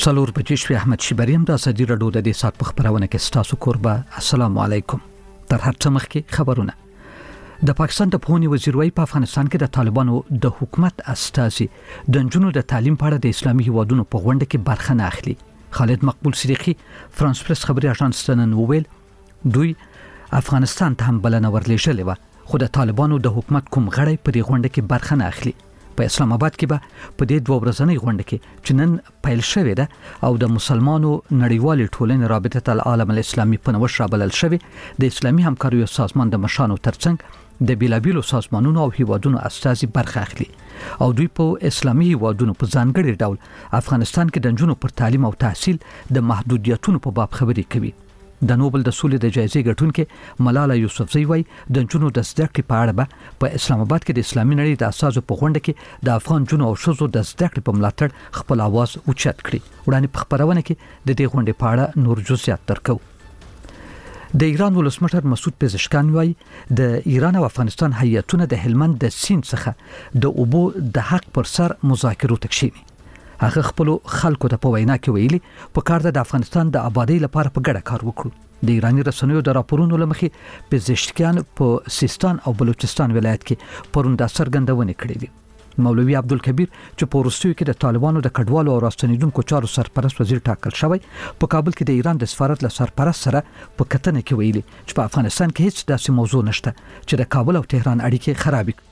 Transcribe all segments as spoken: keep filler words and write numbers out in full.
څلور بجې شوې. احمد شیبریم د ازادي راډیو د دې سات په خبرونه کې ستاسو کوربه. السلام علیکم. تر هر څه مخکې خبرونه. د پاکستان د پوهنې وزیر وايي په افغانستان کې د طالبانو د حکومت استازي د نجونو د تعلیم په اړه د اسلامي هیوادونو په غونډه کې برخه نه اخلي. خالد مقبول صدیقی فرانس پریس خبري اژانس ته نن وویل دوی افغانستان ته هم بلنه ورلېږلې وه، خو د طالبانو د حکومت کوم غړی په دې غونډه کې برخه نه اخلي. په اسلام آباد کې به په دې دوه ورځنۍ غونډه کې چې نن پیل شوې ده او د مسلمانو نړیوالې ټولنې رابطه العالم الاسلامي په نوښت رابلل شوی د اسلامي همکاریو سازمان د مشانو ترڅنګ د بیلابیلو سازمانونو او هیوادونو استازي برخه اخلي او دوی په اسلامي هیوادونو په ځانګړي ډول افغانستان کې د نجونو پر تعلیم او تحصیل د محدودیتونو په باب خبرې کوي. د نوبل د سولې د جایزې ګټونکې ملاله یوسفزۍ وايي د نجونو د زده کړې په اړه به په اسلام آباد کې د اسلامي نړۍ د اساسو په غونډه کې د افغان نجونو او ښځو د زده کړې په ملاتړ خپل आवाज اوچت کړي. وړاندې په خبرونه کې د دې غونډې په اړه نور جزئیات درکو. د ایران ولسمشر مسعود پزشکیان وايي د ایران او افغانستان هیئتونه د هلمند د سیند څخه د اوبو د حق پر سر مذاکرو ته کښیني. هغه خپل خلکو ته په وینا کې ویلي په کار د افغانستان د آبادی لپاره په ګډه کار وکړو. د ایرانی رسنیو د راپورونو لمخې پزشکیان په سیستان او بلوچستان ولایت کې پرون د څرګندونې کړې دي. مولوي عبدالکبیر چې په وروستیو کې د طالبانو د کډوالو او راستنیدونکو چارو سرپرست وزیر ټاکل شوی په کابل کې د ایران د سفارت له سرپرست سره په کتنه کې ویلي چې په افغانستان کې هیڅ داسې موضوع نشته چې د کابل او تهران اړیکې خراب کړي.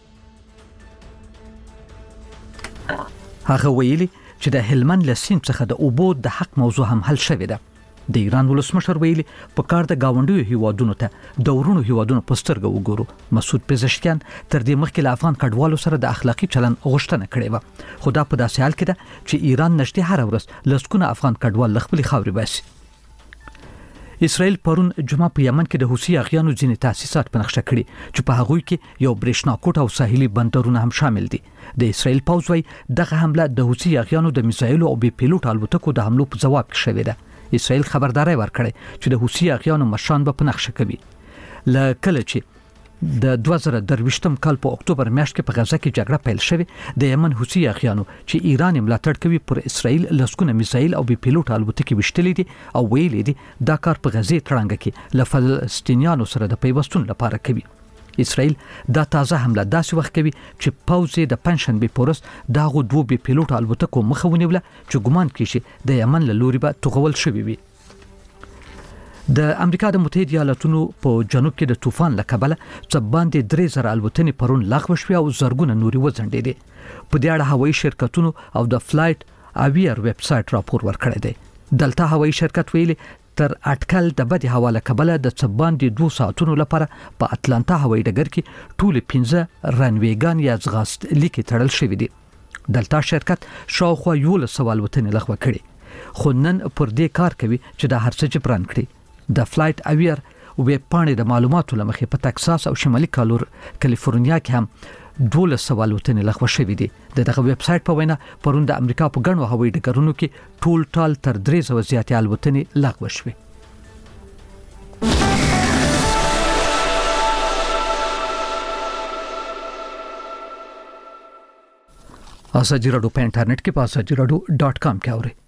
هغه ویلي چې د هلمند له سیند څخه د اوبو د حق موضوع هم حل شوې ده. د ایران ولسمشر ویلي په کار د گاونډیو هیوادونو ته د ورونو هیوادونو په سترګه وګورو. مسعود پزشکیان تر دې مخکې له افغان کډوالو سره د اخلاقی چلن غوښتنه کړې وه، خو دا په داسې حال کې ده چې ایران نږدې هر ورځ لسګونه افغان کډوال له خپلې خاورې باسي. اسرائیل پرون جمعه په یمن کې د حوثي اغیانو ځینې تاسیسات په نقشه کړي چې په هغوی کې یو برېښنا کوټ او ساحلي بندرونه هم شامل دي. د اسرائیل پوځ وايي دغه حمله د حوثي اغیانو د میزایلو او بې پیلوټ الوتکو د حملو په جواب کې شوې ده. اسرائیل خبرداري ورکړې چې د حوثي اغیانو مشران به په نقشه کوي. ل کله چې د دوه زره درویشتم کال په اکتوبر میاشت کې په غزه کې جګړه پیل شوه د یمن حوثي اغیانو چې ایران ملاتړ کوي پر اسرائیل لسګونه میزایل او بې پیلوټ الوتکې وشتلې دي او ویلې دي دا کار په غزه تړنګ کې له فلسطینیانو سره د پیوستون لپاره کوي. اسرائیل دا تازه حمله داسې وخت کوي چې پوځ د پنځشنبه پورس دغه دوه بې پیلوټ الوتکو مخه ونیوله چې ګمان کیږي د یمن له لوري به توغول شوی وي. د امریکا د متحده ایالاتونو په جنوب کې د طوفان له کبله څه باندې درې زره الوتنې پرون لغوه شوې او زرګونه نوري وځنډېدې. په دې اړه هوایي شرکتونو او د فلایټ اویر ویب سټ راپور ورکړی دی. دلته هوایي شرکت ویلي تر اټکل د بدی هوا له کبله د څه باندې دوه ساعتونو لپاره په اتلانتا هوایي ډګر کې ټول پنځه رنویګان یا ځغاست لیکي تړل شوی دي. دلته شرکت شاوخوا یولس سوه الوتنې لغوه کړي، خو نن پر دې کار کوي چې د هر څه جبران کړي. د فلایټ اویر ویب پاڼې د معلوماتو لمخې په تکساس او شمالي کالیفورنیا کې هم دولس سوه الوتنې لغوه شوې دي. د دغه ویب سټ په وینا پرون د امریکا په ګڼو هوایي ډګرونو کې ټول ټال تر درې سوه زیاتې الوتنې لغوه شوې. ازادي راډیو په انټرنیټ کې په ازادي راډیو ډاټ کام کې اورئ.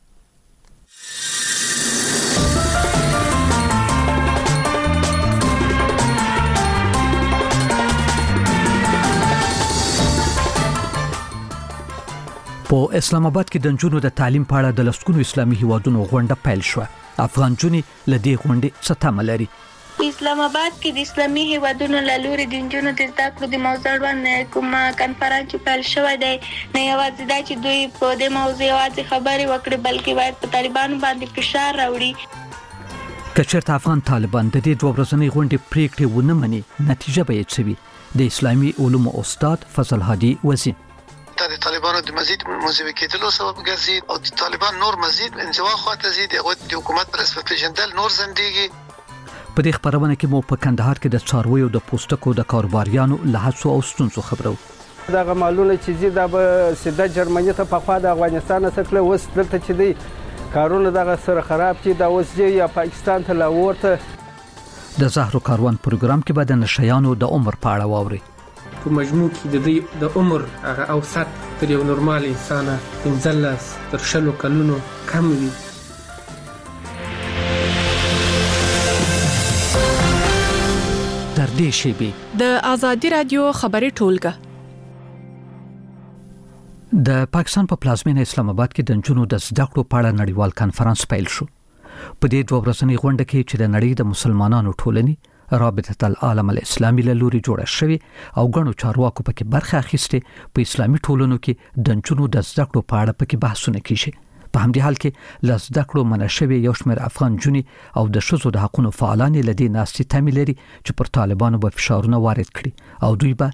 په اسلام آباد کې د نجونو د تعلیم په اړه د لسګونو اسلامي هیوادونو غونډه پیل شوه. افغان نجونې له دې غونډې څه تمه لري؟ په اسلام آباد کې د اسلامي هیوادونو له لوري د نجونو د زده کړو د موضوع باندې کومه کنفرانس پیل شوی دی. نه یوازې دا چې دوی په دې موضوع یوازې خبرې وکړي بلکې باید په طالبانو باندې فشار راوړي. که چېرته افغان طالبان د دې دوه ورځنۍ غونډې پریکړې ونه مني نتیجه به یې څه وي؟ د اسلامي علومو استاد فضل هادي وزین دا د طالبانو د مزید منزوي کېدلو سبب ګرځي او د طالبان نور مزید انزوا خواته زی د حکومت پر اساس پیژندل نور زندګي. په دې خبرونه کې مو په کندهار کې د څارویو د پوستکو د کاروباریانو له هڅو او ستونزو خبرو. دغه مالونه چې زی د سیده جرمني ته په خوا د افغانستان څخه وس دلته چې دی کارونه دغه سره خراب چې د اوسجی یا پاکستان ته لاورته. د زهرو کاروان پروګرام کې به د نشيانو د عمر په اړه واوري. په مجموع کې د دې د عمر هغه اوسط تر یو نورمال انسان پنځلس تر شلو کلونو کم وي. تر دې شیبې د آزادي رادیو خبري ټولګه د پاکستان په پلازمینه اسلام آباد کې د جنونو د زده کړو په اړه نړیوال کانفرنس پیل شو. په دې دوه ورځنۍ غونډه کې چې د نړۍ د مسلمانانو ټولنې رابطه العالم الاسلامي له لوري جوړه شوې او غنو چارواکو پکې برخه اخیسته، په اسلامي ټولنو کې د جنونو د زده کړو په اړه پکې بحثونه کیږي. په همدې حال کې ل زده کړو منشوي یو شمېر افغان جونی او د شذو د حقوقو فعالان لدی ناستي تاملري چې پر طالبانو په فشارونه وارد کړي او دوی به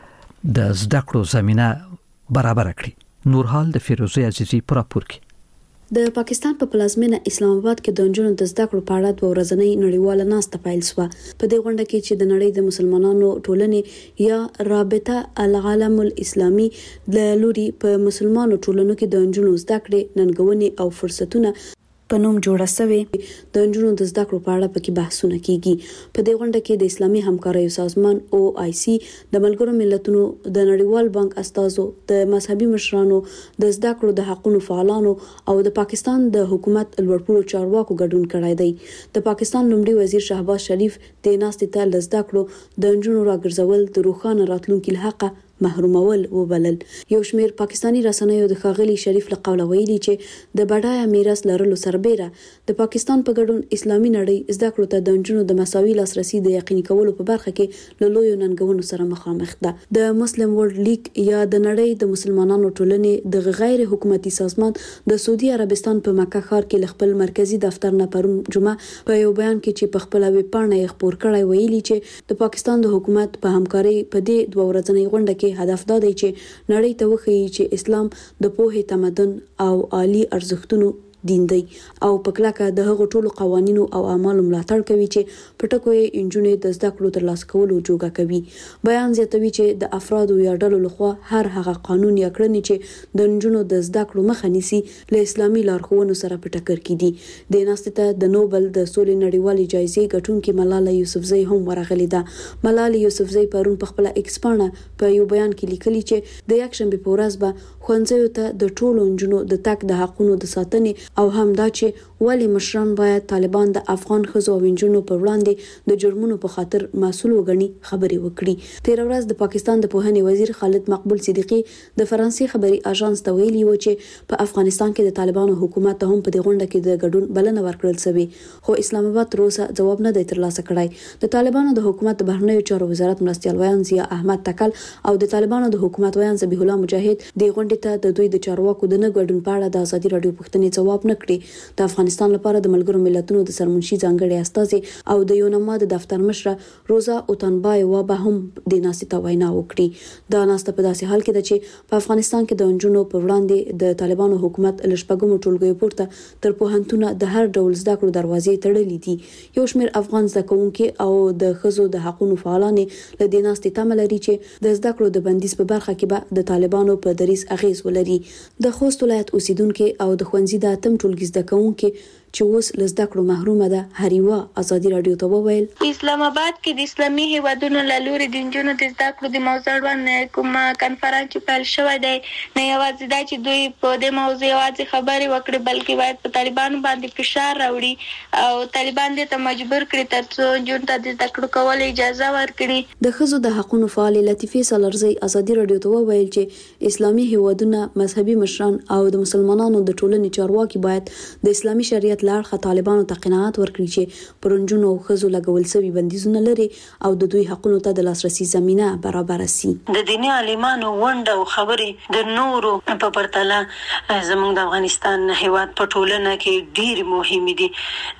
د زده کړو زمينه برابر کړي. نورحال د فیروزه عزیزی پر راپور کې. د پاکستان په پلازمینه اسلام آباد کې د نجونو د زده کړو په اړه د ورځنۍ نړیواله ناسته پیل شوه. په دې غونډه کې چې د نړۍ د مسلمانانو ټولنې یا رابطه العالم الاسلامي د لوري په مسلمانانو ټولنو کې د نجونو زده کړې ننګونې او فرصتونه په نوم جوړه شوې د نجونو د زده کړو په اړه پکې بحثونه کیږي. په دې غونډه کې د اسلامي همکارۍ سازمان او آی سی د ملګرو ملتونو د نړیوال بانک استازو د مذهبي مشرانو د زده کړو د حقوقو فعالانو او د پاکستان د حکومت لوړپوړو چارواکو ګډون کړی دی. د پاکستان لومړي وزیر شهباز شریف د ناستې ته د زده کړو د نجونو راګرځول د روښانه راتلونکي لحقه محرومول وبلل. یو شمېر پاکستانی رسنیو د خاغلی شریف له قوله ویلي چې د بډایه میراث لرلو سربېره د پاکستان په ګډون اسلامي نړۍ زده کړو ته د نجونو د مساوي لاسرسي د یقیني کولو په برخه کې له لویو ننګونو سره مخامخ ده. د مسلم ورلد لیګ یا د نړۍ د مسلمانانو ټولنې د غیر حکومتي سازمان د سعودي عربستان په مکه ښار کې خپل مرکزی دفتر نه پرون جمعه په یو بیان کې چې په خپل ویب پاڼه یې خپور کړی ویلي چې د پاکستان د حکومت په همکارۍ په دې دوه ورځنۍ غونډه کې هدف دا دی چې نړۍ ته وښیي چې اسلام د پوهې، تمدن او عالی ارزښتونو دین دی او په کلکه د هغو ټولو قوانینو او اعمالو ملاتړ کوي چې په ټکو یې انجونې د زده کړو ترلاسه کولو جوګه کوي. بیان زیاتوي چې د افرادو یا ډلو لخوا هر هغه قانون یا کړنې چې د انجونو د زده کړو مخه نیسي له اسلامي لارښوونو سره په ټکر کې دي. د ناستې ته د نوبل د سولې نړیوالې جایزې ګټونکې ملاله یوسفزۍ هم ورغلې ده. ملاله یوسفزۍ پرون په خپل ایکس پاڼه په یو بیان کې لیکلي چې د یکشنبه په ورځ به ښوونځیو ته د ټولو انجونو د تک د حقوقو د ساتنې او هم دا چې ولی مشران باید طالبان د افغان ښځو او نجونو پر وړاندې د جرمونو په خاطر مسؤل وګڼي خبرې وکړي. تیر ورځ د پاکستان د پوهنې وزیر خالد مقبول صدیقی د فرانسې خبري اژانس ته ویلي و چې په افغانستان کې د طالبانو حکومت ته هم په دې غونډه کې د ګډون بلنه ورکړل شوې، خو اسلام آباد تر اوسه جواب نه دی ترلاسه کړی. د طالبانو د حکومت د بهرنیو چارو وزارت مرستیال ویان ضیا احمد تکل او د طالبانو د حکومت ویان ذبیح الله مجاهد د غونډې ته د دوی د چارواکو د نه ګډون په اړه د ازادي رادیو پوښتنې جواب نه کړی. د افغانستان لپاره د ملګرو ملتونو د سرمنشي ځانګړي استازي او د یونما د دفتر مشره روزا اوتانبایوا به هم د ناستې ته وینا وکړي. دا ناسته په داسې حال کې ده چې په افغانستان کې د انجونو پر وړاندې د طالبانو حکومت لشپګمو ټولګیو پورته تر پوهنتونه د هر ډول زده کړو دروازې تړلې دي. یو شمېر افغان زده کوونکي او د ښځو د حقوقو فعالان له دې ناستې تمه لري چې د زده کړو د بندیز په برخه کې به د طالبانو په دریځ اغیز ولري. د خوست ولایت اوسیدونکو او د ښوونځي د اتم ټولګي زده کوونکي چې اوس له زده کړو محرومه ده هریوا ازادي رادیو ته وویل اسلام آباد کې د اسلامي هیوادونو له لوري د نجونو د زده کړو د موضوع باندې کومه کانفرنس پیل شوې ده. نه یوازې دا چې دوی په دې موضوع یوازې خبرې وکړي بلکې باید په طالبانو باندې فشار راوړي او طالبان دې ته مجبور کړي ترڅو نجونو ته د زده کړو کول اجازه ورکړي. د ښځو د حقوقو فعال لطیفه سالرزی ازادي رادیو ته وویل چې اسلامي هیوادونه مذهبي مشران او د مسلمانانو د ټولنې چارواکي باید د اسلامي شریعت لارښه طالبانو ته قناعت ورکړي چې پرونجونو او ښځو لګول شوی بندیزونه لري او د دوی حقوقو ته د لاسرسي زمينه برابر شي. د دیني عالمانو ونډه او خبرې د نورو په پرتله زموږ د افغانستان هیواد په ټولنه کې ډېر مهمه دي.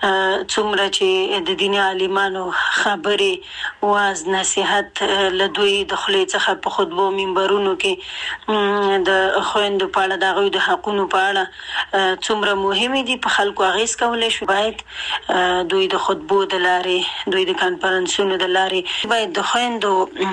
څومره چې د دیني عالمانو خبرې واز نصيحت له دوی د خلې څخه په خطبو منبرونو کې د خويندو په اړه د غوي د حقوقو په اړه څومره مهمه دي په خلکو اغیز کولای شي. باید دوی د خطبو د لارې دوی د کانفرنسونو د لارې باید د خويندو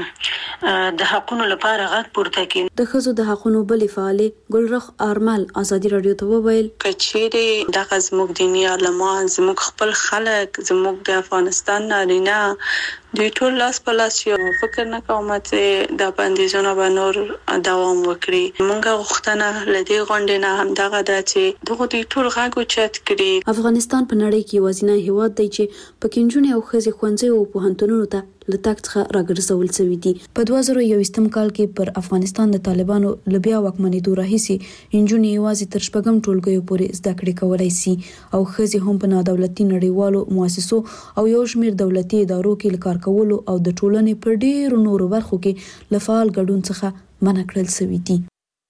د حقوقو لپاره غږ پورته کړي. د ښځو د حقوقو بلې فعالې ګلرخ ارمل ازادي رادیو ته وویل کچېره د زموږ دیني علما زموږ خپل خلک زموږ د افغانستان نارینه د ټول لاس په لاس یو فکر نه کوم چې د بندیزونو به نور دوام وکړي. موږ غوښتنه لدی غونډې نه هم دغه د چې دغه د ټول غاګو چت کړي. افغانستان په نړۍ کې یوازینی هیواد دی چې پکې نجونې او ښځې ښوونځي او پوهنتونونو ته له تګ څخه راګرځول شوي دي. په دوه زره یوویشتم کال کې پر افغانستان د طالبانو له بیا واکمنېدو راهیسې نجونې یوازې تر شپږم ټولګیو پورې زده کړې کولی سي او ښځې هم په نادولتي نړیوالو مؤسسو او یو شمېر دولتي ادارو کې له کار کولو او د ټولنې پر ډېرو نورو برخو کې له فعال ګډون څخه منع کړل شوي دي.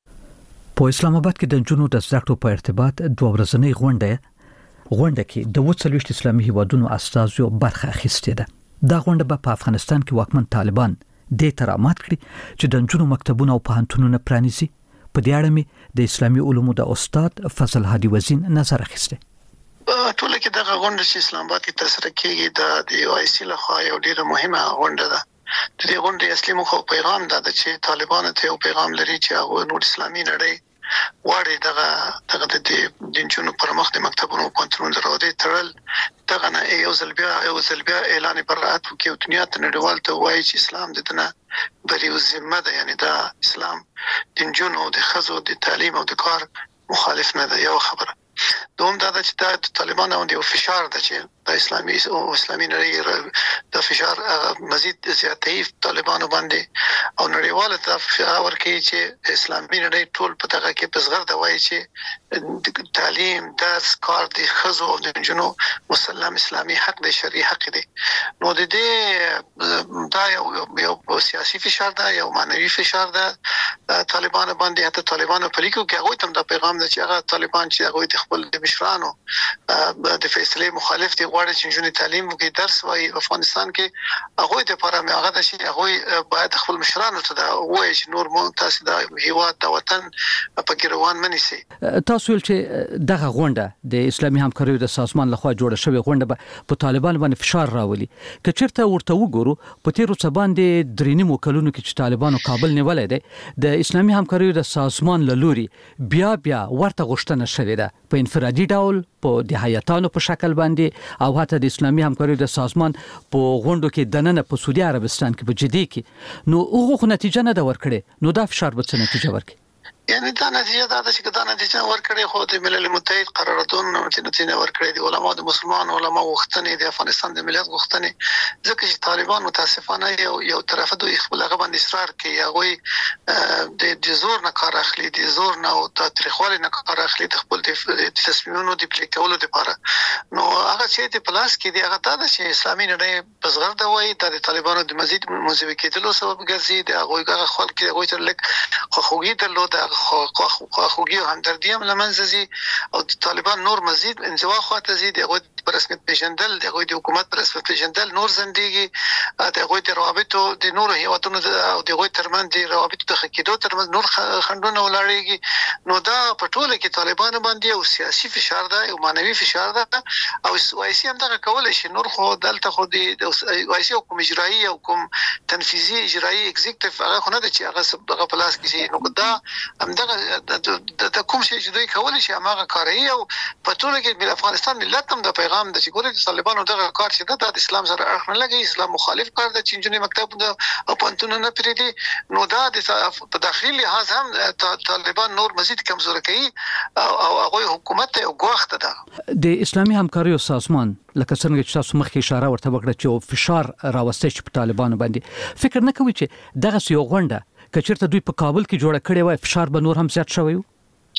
په اسلام آباد کې د نجونو د زده کړو په ارتباط دوه ورځنۍ غونډه غونډه کې د وڅلويشت اسلامي هیوادونو استازو برخه اخیستې ده. دا غونډه به په افغانستان کې واکمن طالبان د ترامات کړي چې د نجونو مکتبونه او پوهنتونونه پرانیزي. په دې اړه مې د اسلامي علومو د استاد فضل هادي وزین نظر اخیسته. ټول کې دغه غونډه چې اسلام آباد کې ترسره کیږي د یو آی سی لخوا یو ډیره مهمه غونډه ده. د دې غونډې اصلي موخه او پیغام دا ده چې طالبانو ته یو پیغام لري چې هغه نور اسلامي نړۍ وړي دغه دغه د جنونو پر مخ د مکتبونو او پوهنتونونو دروازې تړل دغه نه یو ځل بیا یو ځل بیا اعلان برائت وکړي او دنیا ته نړیوال ته وایي چې اسلام د دنیا بریو ذمه ده، یعنی دا اسلام د جنونو د خزو د تعلیم او د کار مخالف نه ده. یو خبره دوم دا چې د طالبانو د یو فشار ده چې د اسلامي او اسلامي نړۍ د فشار مزید زیاتې طالبانو باندې او نړیواله ته ورکوي چې اسلامي نړۍ ټول په دغه کې بزغر دا وایي چې تعلیم درس کار د خزو او د جنو مسلم اسلامي حق دی، شرعي حق دی. نو د دې دا یو یو سیاسي فشار ده، یو معنوي فشار ده طالبانو باندې. حتی طالبانو په لیکو کې هغه تم دا پیغام ده چې هغه طالبان چې هغه خپل د مشرانو د فیصله مخالف دي غواړي چې جنونو تعلیم وکړي درس وایي افغانستان کې هغه د لپاره مې هغه د شي هغه باید خپل مشرانو ته دا وایي چې نور مو تاسو د هیواد د وطن په ګروان منی سي. تاسو ول چې دغه غونډه د اسلامي همکاریو د سازمان لخوا جوړه شوې غونډه په طالبان باندې فشار راولي. که چیرته ورته وګورو په تیرو څه باندې درې نیمو کلونو کې چې طالبانو کابل نیولای دی د اسلامي همکاریو د سازمان لوري بیا بیا ورته غوښتنه شوې ده په انفرادي ډول په د هیئاتانو په شکل باندې او حتی د اسلامي همکاریو د سازمان په غونډو کې دننه په سعودي عربستان کې په جدي کې نو هغه نتیجه نه دا ورکړي. نو دا فشار به څه نتیجه ورکړي؟ یعنی دا نتیجه دا ده چې دا نتیجه ورکړي خو د ملل متحد قراردادونو چې نتیجه ورکړي دي علماء د مسلمان علماء غوښتنې د افغانستان د ملت غوښتنې ځکه چې طالبان متاسفانه یو یو طرفه دوی خپل هغه باندې اصرار کوي هغه د زور نه کار اخلي د زور نه او د تاریخوالي نه کار اخلي د خپل د تصمیمونو د پلي کولو لپاره. نو هغه چې د پلاس کې دی هغه دا ده چې اسلامي نړۍ بزغر دا وایي د طالبانو د مزید منځوي کېدلو سبب ګرځي د هغه هغه خلک کې هغه تر لک خوږی درلوده خو خوږی همدردی هم لمنځي او طالبان نور مزید انزوا خواته زی دغه پر رسمیت پیژندل دغه د حکومت پر رسمیت پیژندل نور زندګي دغه د روابطو د نور هیوادونو او دغه ترمن د روابطو د خکېدو ترمن نور خندونه ولاړيږي. نو دا په ټوله کې طالبان باندې او سیاسي فشار ده او مانوي فشار ده او وایسي هم دغه کول شي نور خو دلته خو د وایسي حکومت اجرایی او حکومت تنفيذي اجرایی ایگزیکټیو هغه خو نه د چې هغه دغه پلاس کې نو دا هم دغه د کوم شي چې دوی کول شي هغه کاری او په ټول کې د افغانستان ملت هم د پیغام د چې ګوري د طالبانو دغه کار چې د اسلام سره اړخ نه لګي اسلام مخالف کار د چینجنې مکتب او پانتون نه پریدي. نو دا د په داخلي لحاظ هم طالبان نور مزید کمزور کوي او هغه حکومت او غوښته ده. د اسلامي همکاریو سازمان لکه څنګه چې تاسو مخکې اشاره ورته وکړه چې فشار راوستي چې په طالبانو باندې فکر نه کوي چې دغه یو غونډه کچېرته دوی په کابل کې جوړه کړې وای فشار به نور هم زیات شوی وي؟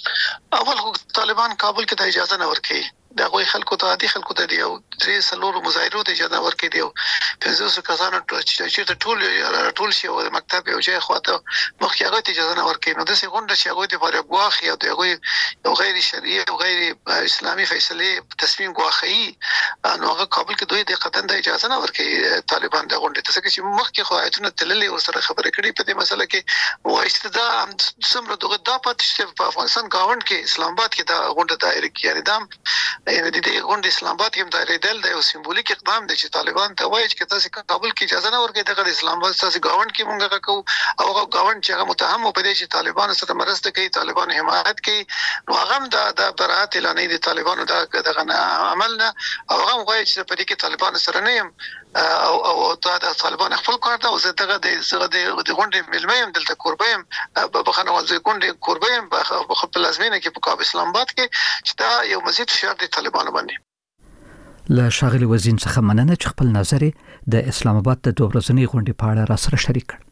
اول طالبان کابل کې د اجازه نه ورکړي دا غوي خلکو ته عادي خلکو ته دی او درې سلور مظاهرو ته اجازه ورکړي دی پنځه سوه کسانو چې ټول ټول شي او مکتب یو ځای خواته مخکې هغه ته اجازه نه ورکړي. نو د څه غونډه چې هغه د فارغ واخی او د هغه یو غیر شرعي او غیر اسلامي فیصله تصمیم واخی نو هغه کابل کې دوی د قطن د اجازه نه ورکړي طالبان د غونډه ته چې مخکې خو ایتونه تللې ور سره خبرې کړي په دې مسله کې وایسته دا سمره دغه د پاتې په افغانستان گاوند غونډ کې اسلام آباد کې دا غونډه دایره کې یعنی دا د دې غونډه اسلام آباد کې دایره دل د یو سمبولیک اقدام دی چې طالبان ته وایي چې تاسو کابل کې اجازه نه ورکړئ دغه اسلام آباد تاسو غاوند کې مونږه کو او هغه غاوند چې هغه متهم په دې چې طالبان سره مرسته کوي طالبان حمایت کوي نو هغه دا د برات اعلان دي طالبانو دا دغه عملنا او هغه وایي چې په دې کې طالبان سره نه يم او او دا د طالبان خپل کار دا او زه دغه د زغه د غونډې ملمیم دلته قربیم بخنه ولزه غونډې قربیم په خپل لازمینه کې په کاب اسلام آباد کې چې دا یو مزید فشار د طالبانو باندې له شاغلي وزین څخه مننه چې خپل نظر د اسلام آباد د دوه ورځنی غونډې په اړه را سره شریک کړ.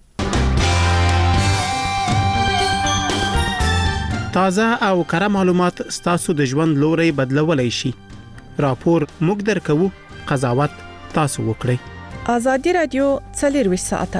تازه او کره معلومات ستاسو د ژوند لوري بدلولای شي. راپور موږ درکو، قضاوت تاسو وکړئ. ازادي رادیو څلور ساعته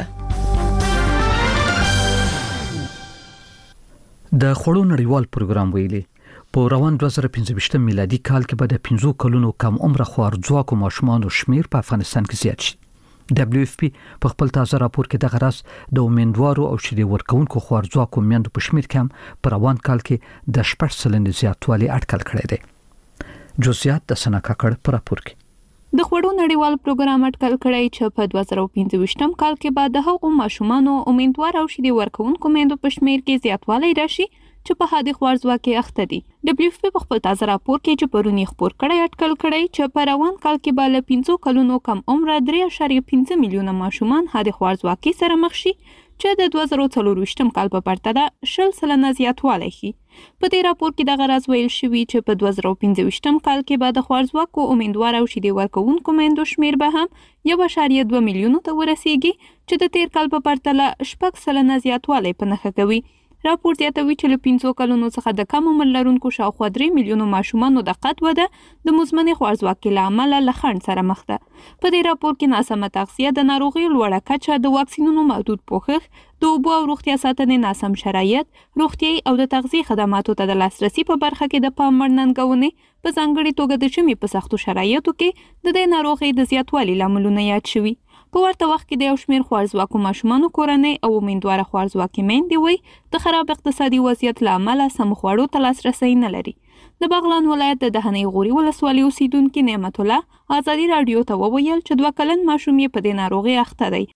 د خړو نړیوال پروګرام ویلي په روان دوه زره پنځه میلادي کال کې به د پنځه کلونو کم عمر خوارځواکو ماشومانو شمیر په افغانستان کې زیات شي. دبليو اف پی په خپل تازه راپور کې د غرض د امیندوارو او شیدې ورکوونکو خوارځواکو میندو په شمیر کې هم په روان کال کې د شپږ سلنې زیاتوالی اټکل کړی دی. جزئیات د سنا کاکړ په راپور کې د خړو نړیوال پروګرام اټکل کړی چې په دوه زره پنځه کال کې بعد د هغو ماشومانو امیندوار او شیدې ورکوونکو میندو په شمیر کې زیاتوالی راشي چې په حادي خوارځواکي اخته دي. دبليو اف پی په خپل تازه راپور کې چې پرونی خبر کړی اټکل کړی چې په روان کال کې به له پنځه کلونو کم عمر درې اعشاریه پنځه میلیونه ماشومان حادي خوارځواکي سره مخ شي چې د دوه زره څلور کال په پرتله شل سلنه زیاتوالی شي. په دې راپور کې د غرض ویل شوی چې په دوه زره پنځه کال کې به د خوارځواکو امیندوار او شیدې ورکوونکو میندو شمیر به هم یو اعشاریه دوه میلیونه ته ورسیږي چې د تیر کال په پرتله شپږ سلنه زیاتوالی په نښه کوي. راپور زیاتوي چې له پنځه کلونو څخه د کم عمر لرونکو شاوخوا درې میلیونو ماشومانو د قد وده د مزمنې خوارځواکۍ له امله له خنډ سره مخ ده. په دې راپور کې ناسمه تغذیه، د ناروغیو لوړه کچه، د واکسینونو محدود پوښښ، د اوبو او روغتیا ساتنې ناسم شرایط، روغتیايي او د تغذیې خدماتو ته د لاسرسي په برخه کې د پام وړ ننګونې، په ځانګړې توګه د ژمي په سختو شرایطو کې د دې ناروغۍ د زیاتوالي لاملونه یاد شوي. په ورته وخت کې د یو شمېر خوارځواکو ماشومانو کورنۍ او امیندواره خوارځواکې میندې وایي د خراب اقتصادي وضعیت له امله سمو خوړو ته لاسرسی نه لري. د بغلان ولایت د دهنۍ غوري ولسوالۍ اوسیدونکي نعمت الله ازادي رادیو ته وویل چې دوه کلن ماشوم یې په دې ناروغۍ اخته دی.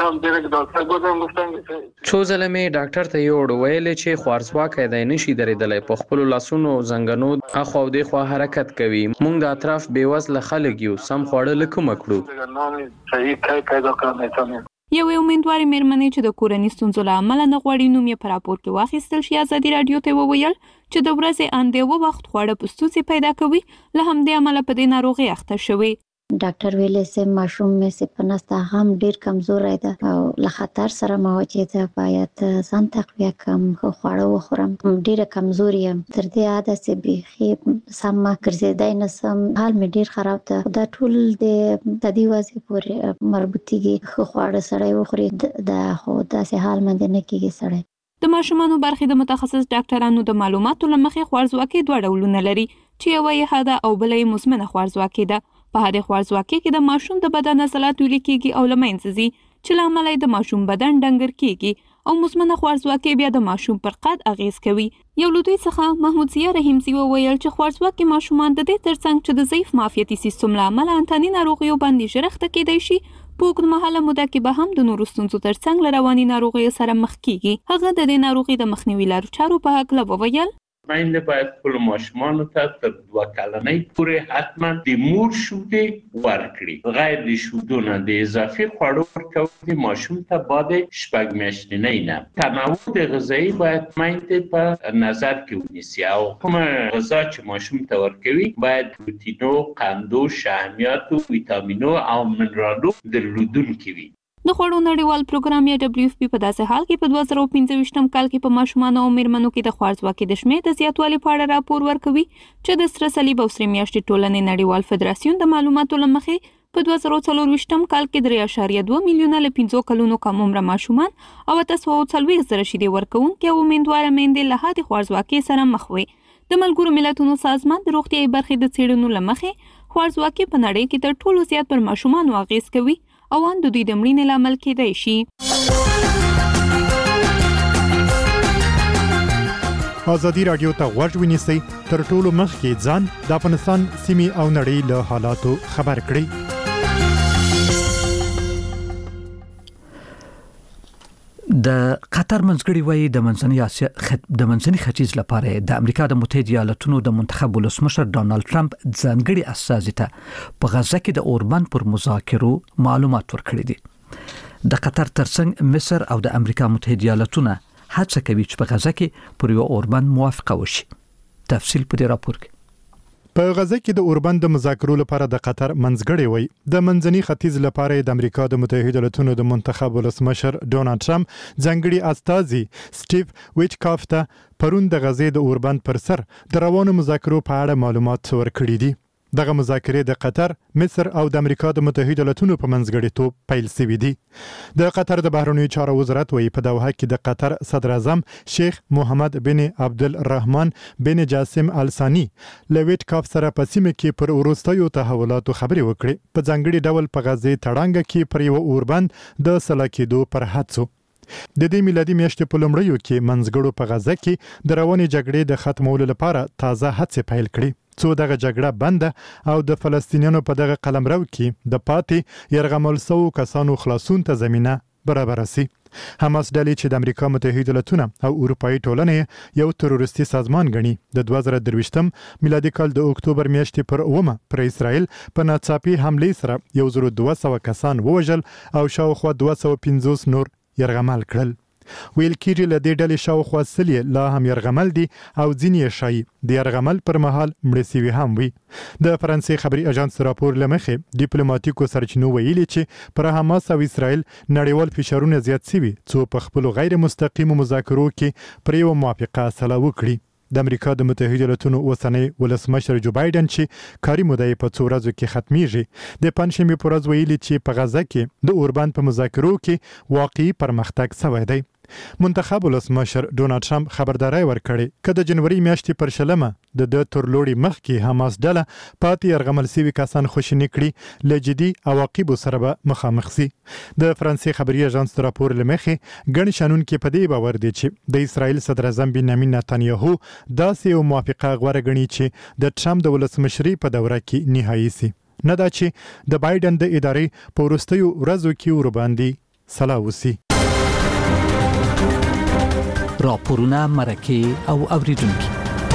څو ځله مې ډاکټر ته یوړ ویل چې خوارځواکی دی نشي درېدلی، په خپلو لاسونو زنګنو اخوا او دېخوا حرکت کوي. موږ د اطراف بېوزله خلک یو، سم خواړه له کومه کړو؟ یو امیندوارې مېرمنې چې د کورني ستونزو له امله نه غواړي نوم یې په راپور کې واخیستل شي ازادي رادیو ته وویل چې د ورځې ان د یوه وخت خواړه په ستونزې پیدا کوي، له همدې امله په دې ناروغۍ اخته شوې. ډاکټر ویلي چې ماشوم مې سپنسته هم ډیر کمزوری ده او له خطر سره مواجه ده، باید ځان تقویه کړم، ښه خواړه وخورم، ډیره کمزوري یم، تر دې عاده چې بیخي سم ګرځېدی نه شم، حال مې ډیر خراب ده. دا ټول د اقتصادي وضع پورې مربوطېږي. ښه خواړه سړی وخوري دا خو داسې حال باندې نه کېږي سړی. د ماشومانو برخې د متخصص ډاکټرانو د معلوماتو له مخې خوارځواکي دوه ډولونه لري چې یوه یې حاده او بله یې مزمنه خوارځواکي ده. په حاده خوارځواکي کې د ماشوم د بدن عضلات ویلې کېږي او له منځه ځي چې له امله د ماشوم بدن ډنګر کېږي، او مزمنه خوارځواکي بیا د ماشوم پر قد اغیز کوي. یو له دوی څخه محمود ضیا رحیمزي وویل چې خوارځواکي ماشومان د دې ترڅنګ چې د ضعیف معافیتي سیستم له امله انتاني ناروغیو باندې ژر اخته کېدای شي، په اوږدمهاله موده کې به هم د نورو ستونزو ترڅنګ له رواني ناروغیو سره مخ کېږي. هغه د دې ناروغۍ د مخنیوي لارو چارو په هکله وویل میندې باید خپل ماشومانو ته تر دوه کلنۍ پورې حتما د مور شیدې ورکړي. غیر د شیدو نه د اضافي خوړو ورکول د ماشوم ته بعد شپږ میاشتنۍ نه تنوع د غذایي باید میندې په نظر کې ونیسي، او کومه غذا چې ماشوم ته ورکوي باید پروتینو، قندو، شحمیاتو، ویټامینو او منرالو درلودونکي وي. د خوړو نړیوال پروګرام یا دبليو اف پی په داسې حال کې په دوه زره پنځه کال کې په ماشومانو او میرمنو کې د خوارځواکۍ د شمېر د زیاتوالي په اړه راپور ورکوي چې د سره صلیب او سرې میاشتې ټولنې نړیوال فدراسیون د معلوماتو له مخې په دوه زره څلور کال کې درې اعشاریه دوه میلیونه له پنځو کلونو کم عمره ماشومان او اته سوه څلوېښت زره شیدې ورکوونکي او امیندواره میندې له حادې خوارځواکۍ سره مخ وي. د ملګرو ملتونو سازمان د روغتیايي برخې د څېړنو له مخې خوارځواکي په نړۍ کې تر ټولو زیات پر ماشومانو اغیز کوي او ان د دوی د مړینې لامل کېدای شي. ازادي رادیو ته غوږ ونیسئ، تر ټولو مخکې ځان د افغانستان سیمې او نړۍ له حالاتو خبر کړئ. د قطر منځګړی وایي د منځنۍ اسیا خط... د منځنۍ ختیځ لپاره د امریکا د متحده ایالاتونو د منتخب ولسمشر ډانلډ ټرمپ ځانګړي استازي ته په غزه کې د اوربند پر مذاکرو معلومات ورکړي دي. د قطر ترڅنګ مصر او د امریکا متحده ایالاتونه هڅه کوي چې په غزه کې پر یو اوربند موافقه وشي. تفصیل په دې راپور کې. په غزه کې د اوربند د مذاکرو لپاره د قطر منځګړی وای د منځني ختیځ لپاره د امریکا د متحده ایالاتونو د منتخب ولسمشر ډونالد ټرمپ ځانګړي استازي سټیو ویټکاف ته پرون د غزې د اوربند پر سر د روانو مذاکرو په اړه معلومات ورکړي دي. دغه مذاکرې د قطر، مصر او د امریکا د متحده ایالاتونو په منځګړیتوب پیل شوې دي. د قطر د بهرنیو چارو وزارت وایي په دوحه کې د قطر صدر اعظم شیخ محمد بن عبدالرحمن بن جاسم الثاني لویټ کاف سره په سیمه کې پر وروستیو تحولاتو خبرې وکړې. په ځانګړي ډول په غزې تړانګه کې پر یو اوربند د سلاکېدو پر هڅو. د دې میلادي میاشتې په لومړیو کې منځګړو په غزه کې د روانې جګړې د ختمولو لپاره تازه هڅې پیل کړې، څو دغه جګړه بنده او د فلسطینیانو په دغه قلمرو کې د پاتې يرغمل سو کسانو خلاصون ته زمينه برابر سي. حماس ډلې چې د امریکا متحده ایالاتونو او اروپאי ټولنې یو تروریستي سازمان ګڼي د دوه زره درویشتم میلادي کال د اکتوبر میاشتې پر اومه پر اسرائیل په ناڅاپي حمله سره یو زر دوه سوه کسان ووژل او شاوخوا دوه سوه پنځوس نور يرغمل کړل. ویل کېږي له دې ډلې شاوخوا سلې لا هم يرغمل دي او ځینې شایي د يرغمل پر مهال مړه شوي هم وي. د فرانسې خبري اژانس راپور لمخې ډیپلوماټیکو سرچینو ویلي چې پر حماس او اسرائیل نړیوال فشارونه زیات شوي څو په خپل غیر مستقیم مذاکرو کې پر یو موافقه سلا وکړي. د امریکا د متحده ایالاتونو اوسنی ولسمشر جو بایدن چې کاري موده په څو ورځو کې ختميږي د پنځمې پر ورځ ویلي چې په غزه کې د اوربند په مذاکرو کې واقعي پرمختګ شوی دی. منتخب ولسمشر ډونالد ټرمپ خبرداري ورکړې چې د جنوري میاشتې پر شلمه د د ترلوړي مخ کې حماس ډله پاتې يرغمل سوي کسان خوشی نکړي لجدي عواقب سره به مخامخ سي. د فرانسې خبري اژانس راپور لمخې ګڼ شنن کې په دې باور دي چې د اسرائیل صدر اعظم بنیامین نتنیاهو داسې یو موافقه غوړه غني چې د ټرمپ د ولسمشري په دوره کې نهایی سي، نه دا چې د بایدن د ادارې په وروستیو ورځو کې ور باندې سلا وسی. راپورونه مرکه او اوریدونکو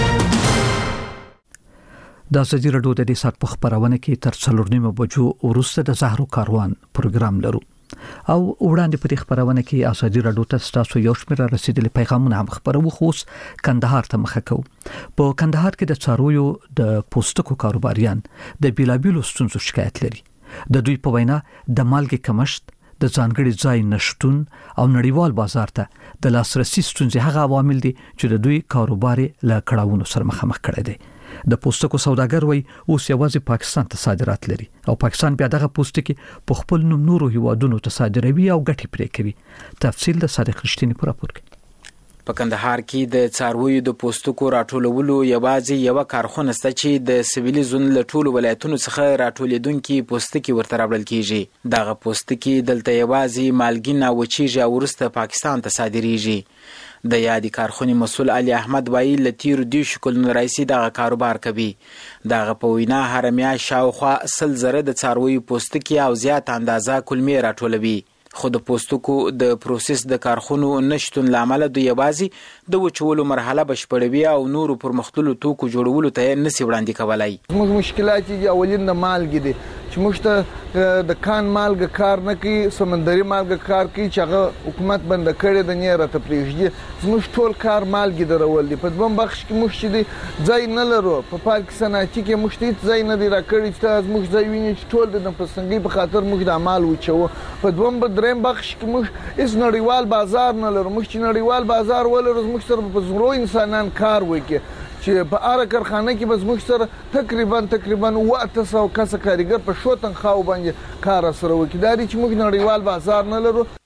د ازادي رادیو د دې سات په خبرونه کې تر څلور نیمه بجو وروسته د زهرو کاروان پروګرام لرو او وړاندې په دې خبرونه کې ازادي رادیو ته تاسو یو شمېر رسیدلي پیغامونه هم خبرو خوس کندهار ته مخه کو. په کندهار کې د څارویو د پوستکو کاروباریان د بیلابیلو ستونزو شکایت لري. د دوی په وینا د مالګې کمښت، د ځانګړي ځای نشټون او نړیوال بازار ته د لاسرسي ستونزې هغه عوامل دي چې د دوی کاروبار له کړهونو سره مخامخ کړي دي. د پوستکو سوداګر وای اوس یوازې پاکستان ته صادرات لري او پاکستان بیا دغه پوستکي په خپل نوم نورو هیوادونو ته صادروي او ګټې پرې کوي. تفصیل د صادق رښتینی پر راپور کې. په کندهار کې د څارویو د پوستکو راټولولو یوازې یو کارخونه سته چې د سویلي زون له ټولو ولایتونو څخه راټولیدونکي پوستکي ورته راوړل کیږي. دغه پوستکي دلته یوازې مالګین او وچیږي او وروسته پاکستان ته صادریږي. د یادی کارخونې مسؤل علي احمد وایي لتیر دی شکل رئیسي دغه کاروبار کوي. دغه په وینا هر میاشت شاوخوا سل زره د څارویو پوستکي او زیات اندازه کلمې راټولوي. خو د پوستکو د پروسس د کارخونو نشټون لامل د یوازې د وچولو مرحله بشپړوي او نورو پرمختللو توکو جوړولو ته نسی وړاندې کولای. موږ مشکلات چې اولین د مالګې دي چې موږ ته د کان مالګه کار نه کوي، سمندري مالګه کار کوي چې هغه حکومت بند کړی د نه راته پریږدي. زموږ ټول کار مالګې درول دي. په دویم بخش کې موږ چې دی ځای نه لرو، په پاک صنعتي کې موږ ته ځای نه دی راکړی چې موږ ځای ویني چې ټول د پسنګي په خاطر موږ د مال وچو. په دویم دریم بخش کې موږ هیڅ نړیوال بازار نه لرو. موږ چې نړیوال بازار ولرو موږ سره په زرو انسانان کار وکړي چې په هر کارخانه کې بس موږ سره تقریبا تقریبا واته سو کس کارګر په شو تنخواه باندې کار سره وکړي. دا چې موږ نړیوال بازار نه لرو.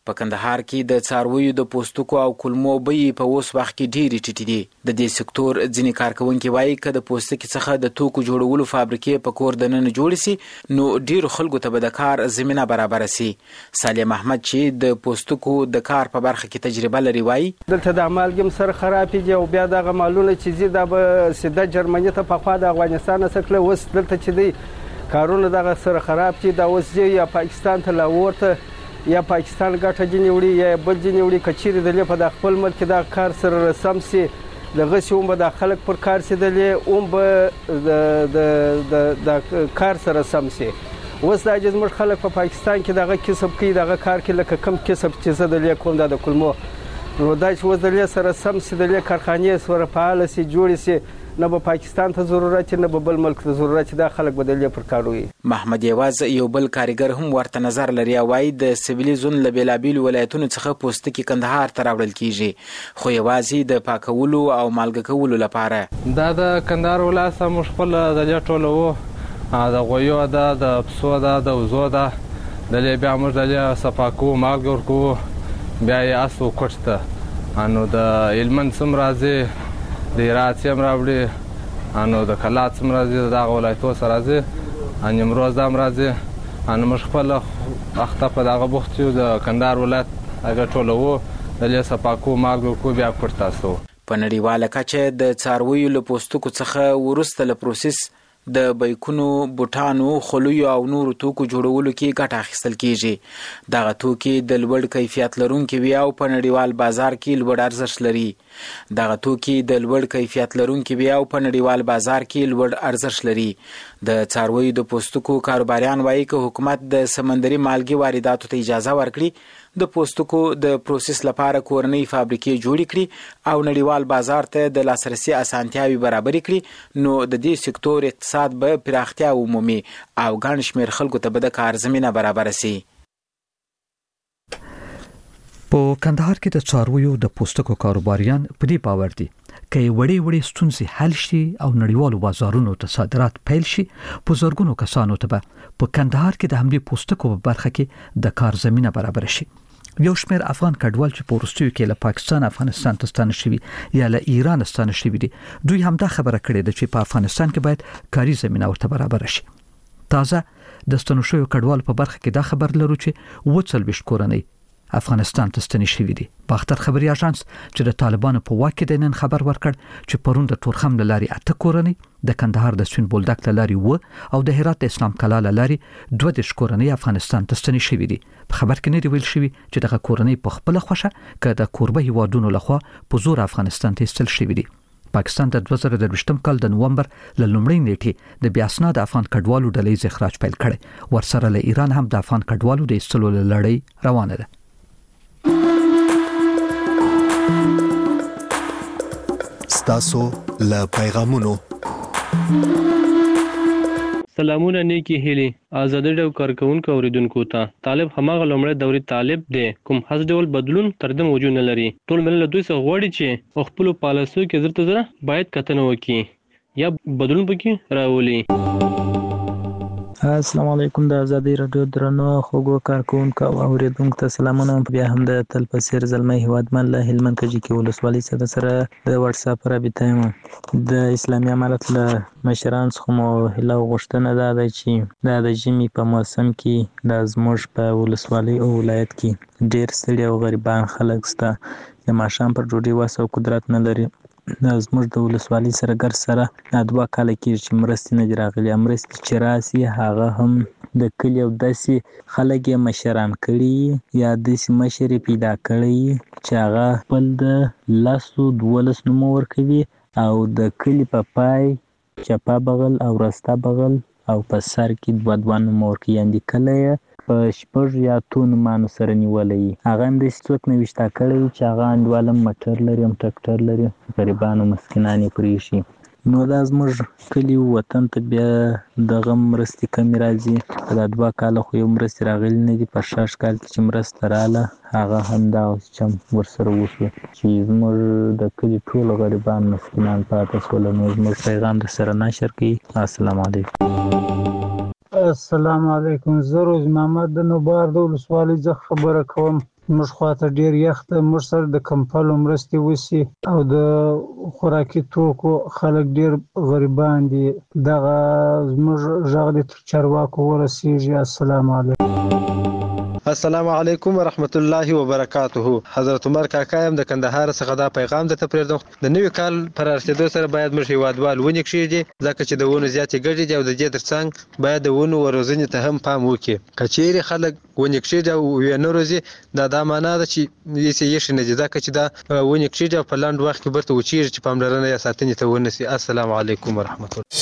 په کندهار کې د څارویو د پوستکو او کلمو بیې په اوس وخت کې ډېرې ټیټې دي. د دې سکتور ځینې کارکوونکي وایي که د پوستکي څخه د توکو جوړولو فابریکې په کور دننه جوړې سي نو ډېرو خلکو ته به د کار زمینه برابره سي. صالح محمد چې د پوستکو د کار په برخه کې تجربه لري وایي دلته د مالګم سره خرابېږي او بیا دغه مالونه چې زی دا به سیده جرمني ته پخوا د افغانستان څخه کله اوس دلته چې دی کارونه دغه سره خراب چې دا اوس دی یا پاکستان ته لاهور ته یا پاکستان ګټه جنې وړي یا بل جنې وړي کچېرې دلې په د خپل ملک دا کار سره رسم سي دغسې هم به دا خلک پر کار سي دلې هم به د کار سره سم سي. اوس دا چې زموږ خلک په پاکستان کې دغه کسب کوي دغه کار کې لکه کم کسب چې زه دلې کوم دا د کلمو نو دا چې اوس دلې سره سم سي دلې کارخانې سره فعاله سي جوړې سي نه به پاکستان ته ضرورت نه به بل ملک ته ضرورت دا خلک به دلې پر کار وي. محمد یواز یو بل کارګر هم ورته نظر لري او وايي د سویلي زون له بېلابېلو ولایتونو څخه پوستکي کندهار ته راوړل کیږي خو یوازې د پاکولو او مالګه کولو لپاره. دا د کندهار ولایت موږ خپل دلې ټولوو د غویو ده د پسو ده د وزو ده دلې بیا موږ دلې صفا کوو مالګه ورکوو بیا یې اسو کوټ ته نو د هلمند څوم راځي د هرات هم راوړي نو د کلات هم راځي د دغه ولایتو سره راځي نیمروز هم راځي نو موږ خپل اخته په دغه بوخت یو د کندهار ولایت هغه ټولوو دلې صفا کوو مالګه ورکوو بیا کوټ ته استوو. په نړیواله کچه د څارویو له پوستکو څخه وروسته له پروسس د بیکونو بوټانو خلویو او نورو توکو جوړولو کې ګټه اخیستل کیږي. دغه توکي د لوړ کیفیت لرونکي وي او په نړیوال بازار کې لوړ ارزښت لري. دغه توکي د لوړ کیفیت لرونکي وي او په نړیوال بازار کې لوړ ارزښت لري. د څارویو د پوستکو کاروباریان وایي که حکومت د سمندري مالګې وارداتو ته اجازه ورکړي د پوستکو د پروسس لپاره کورنۍ فابریکې جوړې کړي او نړیوال بازار ته د لاسرسي اسانتیاوې برابرې کړي نو د دې سکتور اقتصاد به پراختیا ومومي او ګڼ شمېر خلکو ته به د کار زمینه برابره سي. په کندهار کې د څارویو د پوستکو کاروباریان په دې باور دي که وړې وړې ستونزې حل شي او نړیوالو بازارونو ته صادرات پیل شي په زرګونو کسانو ته به په کندهار کې د همدې پوستکو په برخه کې د کار زمینه برابر شي. یو شمېر افغان کډوال چې په وروستیو کې له پاکستان افغانستان ته ستانه شوي یا له ایران ستانه شوي دي دوی هم دا خبره کړې ده چې په افغانستان کې باید کاري زمینه ورته برابر شي. تازه د ستنو شویو کډوالو په برخه کې دا خبر لرو چې اووه څلوېښت کورنۍ افغانستان ته ستنې شوي دي. باختر خبري اژانس چې د طالبانو په واک کې د نن خبر ورکړ چې پرون د تورخم له لارې اته کورنۍ د کندهار د سپین بولدک له لارې و او د هرات د اسلام کلا له لارې دوه دېرش کورنۍ افغانستان ته ستنې شوي دي. په خبر کې نه دی ویل شوي چې دغه کورنۍ په خپله خوښه که د کوربه هیوادونو لخوا په زور افغانستان ته ایستل شوي دي. پاکستان د دوه زره درویشتم کال د نومبر له لومړۍ نیټې د بې اسناده افغان کډوالو ډلهییز اخراج پیل کړی. ورسره له ایران هم د افغان کډوالو د ایستلو له لړۍ روانه ده. ستاسو له پیغامونو سلامونه نیکی هیلي آزادي ډو کارکونکو اوریدونکو ته طالب هماغه لومړی دوري طالب دی کوم هڅ ډول بدلون تر دې موجود نه لري. ټول ملت دوی څخه غواړي چې خپل پالیسو کې زرته زره باید کتنه وکړي یا بدلون پکې راولي. السلام علیکم د آزادي رادیو درنو خوګو کارکونکو او اوریدونکو ته سلامونه. بیا هم د تل پسیر زلمي هیوادمن له هلمند کجې کې ولسوالۍ سره سره د واتس اپ رابطه یم د اسلامي امارت له مشران څخه مو هله غوښتنه ده چې د د ژمي په موسم کې د زموږ په ولسوالۍ او ولایت کې ډیر ستړي او غریبان خلک شته چې ماښام پر ډوډۍ وس او قدرت نه لري. زموږ د ولسوالۍ سره ګر سره دوه کاله کېږي چې مرستې نه دي راغلي. مرستې چې راسي هغه هم د کلي او داسې خلک یې مشران کړي یا داسې مشر یې پیدا کړی چې هغه خپل د لسو دولس نومه ورکوي او د کلي په پای چپه بغل او راسته بغل او په سر کې دوه دوه نومه ورکوي. یعنې کله یې په شپږ یا اتو نومانو سره نیولی وي. هغه هم داسې څوک نه ویشته کړی چې هغه انډوال هم موټر لري هم ټکټر لري غریبان او مسکینان یې پرېښي. نو دا زموږ کلي وطن ته بیا دغه مرستې کمې راځي. په دا دوه کاله خو یو مرستې راغلي نه دي. په شاش کال کې چې مرسته راغله هغه هم دغسې چم ورسره وشو چې زموږ د کلي ټول غریبان مسکینان پاتې شول. نو زموږ پیغام درسره نشر کړي. السلام علیکم. السلام علیکم. زه روز محمد د نوبار د ولسوالۍ څخه خبره کوم. موږ خواته ډیر یخ ته موږ سره د کمپلو مرستې وسی او د خوراکي توکو خلک ډیر غریبان دي. دغه موږ ژغ د چارواکو ورسیږي. السلام علیکم. السلام علیکم ورحمت الله وبرکاته. حضرت عمر کاکا يم د کندهار څخه دا پیغام درته پرېږدم. د نوي کال پر رسیدو سره باید موږ هیوادوال ونې کښېږدي، ځکه چې د ونو زیاتې ګټې دي او د دې ترڅنګ باید د ونو وروزنې ته هم پام وکړي. که چیرې خلک ونې کښېږدي او ویې نه روزي، دا دا معنا ده چې هېڅ یې ښه نه دي، ځکه چې دا ونې کښېږدي او په لنډ وخت کې بیرته وچېږي چې پاملرنه یې ساتنې ته ونه شي. السلام علیکم ورحمت الله.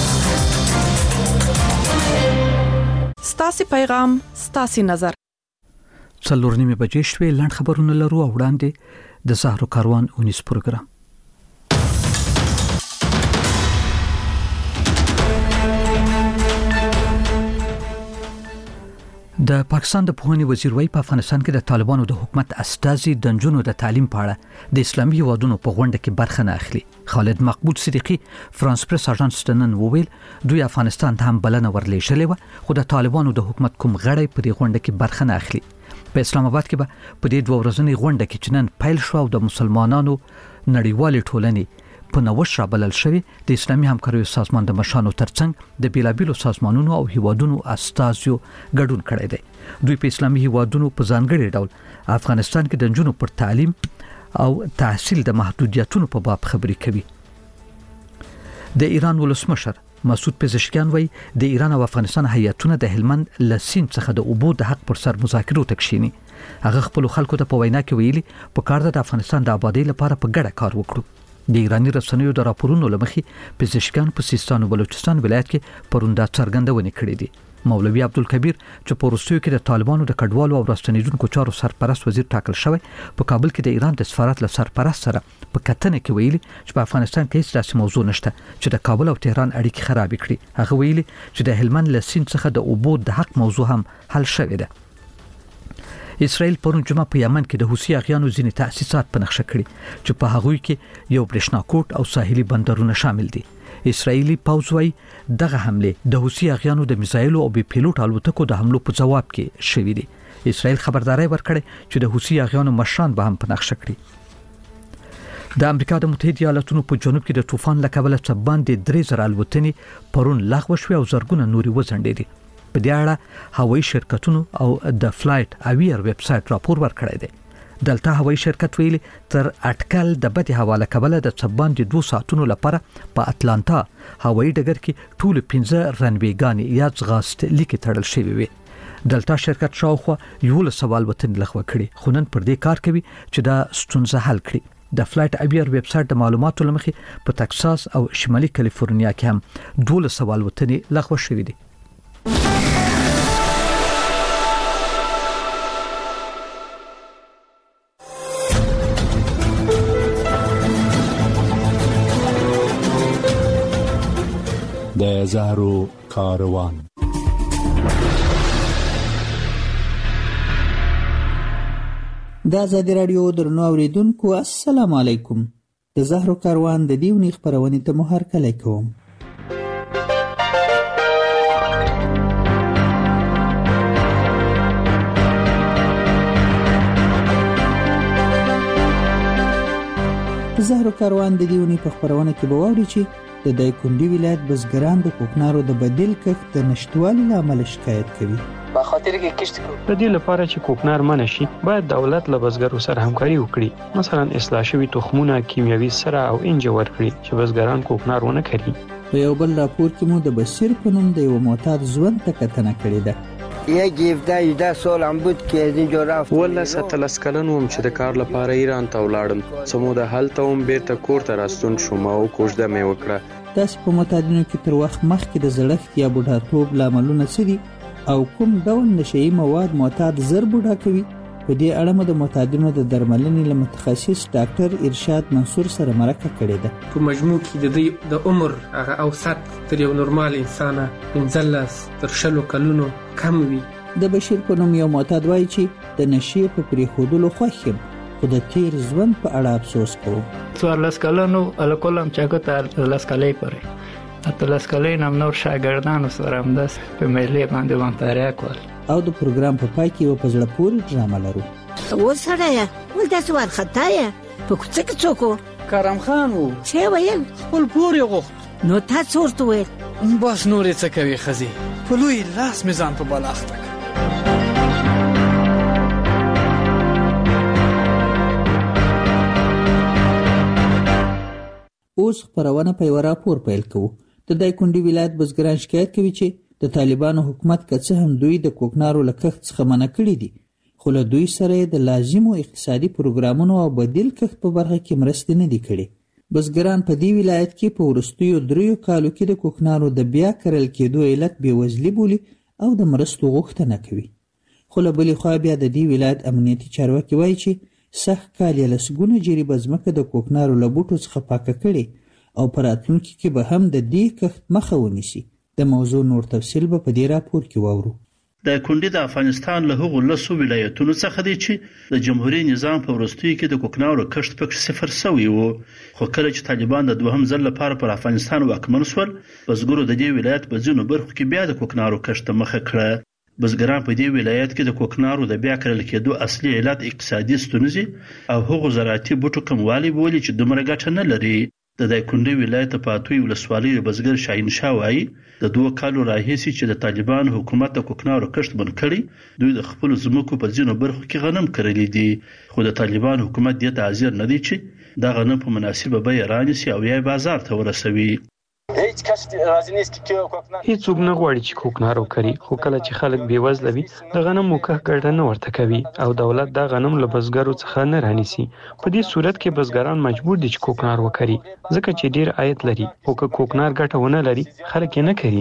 ستاسو پیغام ستاسو نظر. څلور نیمه بجې شوې. لاند خبرونه لرو او وړاندې د زهرو کاروان اونیس پروګرام. د پاکستان د پوهنې وزیر وایي په افغانستان کې د طالبانو د حکومت استازي د نجونو د تعلیم په اړه د اسلامي هیوادونو په غونډه کې برخه نه اخلي. خالد مقبول صدیقی فرانس پریس اژانس ته نن وویل دوی افغانستان ته هم بلنه ورلېږلې وه، خو د طالبانو د حکومت کوم غړی په دې غونډه کې برخه نه اخلي. په اسلام آباد کې به په دې دوه ورځنۍ غونډه کې چې نن پیل شو او د مسلمانانو نړیوالې ټولنې په نوښت رابلل شوی د اسلامي همکاریو سازمان د مشرانو ترڅنګ د بیلابیلو سازمانونو او هیوادونو استازیو ګډون کړی دی. دوی په اسلامي هیوادونو په ځانګړي ډول افغانستان کې د نجونو پر تعلیم او تحصیل د محدودیتونو په باب خبرې کوي. د ایران ولسمشر مسعود پزشکیان وایي د ایران او افغانستان هیاتونه د هلمند له سیند څخه د اوبو د حق پر سر مذاکرو ته کښیني. هغه خپل خلکو ته په وینا کې ویلي په کار د افغانستان د آبادی لپاره په ګډه کار وکړو. د ایرانی رسنیو د راپورونو لمخې پزشکیان په سیستان او بلوچستان ولایت کې پروندا څرګندونه کړې دي. مولوی عبدالکبیر چې په روسیو کې د طالبانو د کډوالو او راستنیدونکو چارو سرپرست وزیر ټاکل شوی، په کابل کې د ایران د سفارت له سرپرست سره په کتنه کې ویلي چې په افغانستان کې هیڅ داسې موضوع نشته چې د کابل او تهران اړیکې خراب کړي. هغه ویلي چې د هلمند له سیند څخه د اوبو د حق موضوع هم حل شوی ده. اسرائیل پرون جمعه په یمن کې د حوثي اغیانو ځینې تأسیسات په نقشه کړي چې په هغوی کې یو برېښنا کوټ او ساحلي بندرونه شامل دي. اسرائیلي پوځ وايي دغه حمله د حوثي اغیانو د میزایلو او بي پیلوټ الوتکو د حملو په جواب کې شوې دي. اسرائیل خبرداري ورکړې چې د حوثي اغیانو مشران به هم په نقشه کړي. د امریکا د متحده ایالاتونو په جنوب کې د طوفان له کبله څه باندې درې زره الوتنې پرون لغوه شوې او زرګونه نورې وځنډېدې. په دې اړه هوایي شرکتونو او د فلایټ اویر ویب سټ راپور ورکړی دی. دلته هوایي شرکت ویلي تر اټکل د بدې هوا له کبله د څه باندې دوه ساعتونو لپاره په اتلانتا هوایي ډګر کې ټول پنځه رنویګانې یا ځغاست لیکې تړل شوې وي. دلتا شرکت شاوخوا یولس سوال وطن لغوه کړي، خو نن پر دې کار کوي چې دا ستونزه حل کړي. د فلایټ اویر ویب سټ د معلوماتو لمخې په تکساس او شمالي کالیفورنیا کې هم دولس سوال وطن لغوه شوي دي. د زهرو کاروان. د آزادي رادیو درنو اوریدونکو السلام علیکم. د زهرو کاروان د دیونی خبرونه ته مو هرکلی کوم. زهرو کاروان د دیونی په خبرونه کې به واوري چې د دایکنډي ولایت بزګران د کوکنارو د بدیل کښت د نشټوالي لامل شکایت کوي. په خاطر کې کښت کوي. د دې لپاره چې کوکنار منع شي، باید دولت له بزګرو سره همکاري وکړي. مثلا اصلاح شوي تخمونه کیمیاوي سره او انجه ورکړي چې بزګران کوکنار ونه کړي. په یو بل راپور کې مو د بشیر په نوم د یو معتاد ژوند ته کتنه کړې ده. یک هفده سال هم بود که از اینجا رفت. والله ستلس کلن وم چې د کار لپاره ایران ته ولاړم. سمو د هلته هم بیرته کور ته راستون شوم او کوژده مې وکړه. داسې په معتادینو کې تر وخت مخکې د زړښت یا بوډاتوب لاملونه څه دي او کوم ډول نشهیي مواد معتاد زر بوډا کوي؟ په دې اړه مو د معتادینو د درملنې له متخصص ډاکټر ارشاد منصور سره مرکه کړې ده. په مجموع کې د دې د عمر هغه اوسط تر یو نورمال انسان پنځلس تر شلو کلونو کم وي. د بشیر په نوم یو معتاد وایي چې د نشې په پرېښودلو خوښ یم، خو د تیر ژوند په اړه افسوس کوم. څوارلس کلنو الکلم چاکو ته اتلس کلۍ پورې اتلس کلۍ نم نور شاګردانو سره همداسې په میلې باندې وانتاریا کول. او د پروګرام په پای کې یو په زړه پورې ډرامه لرو. وسړی ول داسې وارخطا یې په کوڅه کې څوک و؟ کرم خان و. څه ویل؟ خپل پور یې غوښت. نو تا څه ورته ویل؟ بس نور یې څه کوي ښځې، په لوی لاس مې ځان په بلا اخته کړ. اوس خپرونه په یو راپور پیل کوو. د دایکنډي ولایت بزګران شکایت کوي چې د طالبانو حکومت که څه هم دوی د کوکنارو له کښت څخه منع کړي دي، خو له دوی سره د لازمو اقتصادي پروګرامونو او بدیل کښت په برخه کې مرستې نه دي کړي. بزګران په دې ولایت کې په وروستیو دریو کالو کې د کوکنارو د بیا کرل کېدو علت بېوزلي بولي او د مرستو غوښتنه کوي. خو له بلې خوا بیا د دې ولایت امنیتي چارواکي وایي چې سږ کال یې لسګونه جریبه ځمکه د کوکنارو له بوټو څخه پاکه کړې او په راتلونکي کې به هم د دې کښت مخه ونیسي. د موضوع نور تفصیل به په دې راپور کې واورو. دایکنډي د افغانستان له هغو لسو ولایتونو څخه دی چې د جمهوریت نظام په وروستیو کې د کوکنارو کښت پکې صفر شوی و، خو کله چې طالبان د دوهم ځل لپاره پر افغانستان واکمن شول، بزګرو د دې ولایت په ځینو برخو کې بیا د کوکنارو کښت مخه کړه. بزګران په دې ولایت کې د کوکنارو د بیا کرل کېدو اصلي علت اقتصادي ستونزې او هغو زراعتي بوټو کموالی بولي چې دومره ګټه نه لري. د دایکنډي ولایت په پاتوی ولسوالۍ بزګر شاهین شاه وایي د دوه کالو راهیسې چې د طالبان حکومت د کوکنارو کښت بند کړی، دوی د خپل ځمکو په ځینو برخو کې غنم کرلی دي، خو د طالبان حکومت دې ته حاضر نه دی چې دا غنم په مناسبه بیه رانیسي او یا بازار ته ورسوي. هیڅوک نه غواړي چې کوکنار وکړي، خو کله چې خلک بېوزله وي د غنمو کښت ګټه نه ورته کوي او دولت دا غنم له بزګرو څخه نه رانیسي. په دې صورت کې بزګران مجبور دي چې کوکنار وکړي، ځکه چې ډیر عاید لري، او که کوکنار ګټه ونه لري خلک یې نه کوي.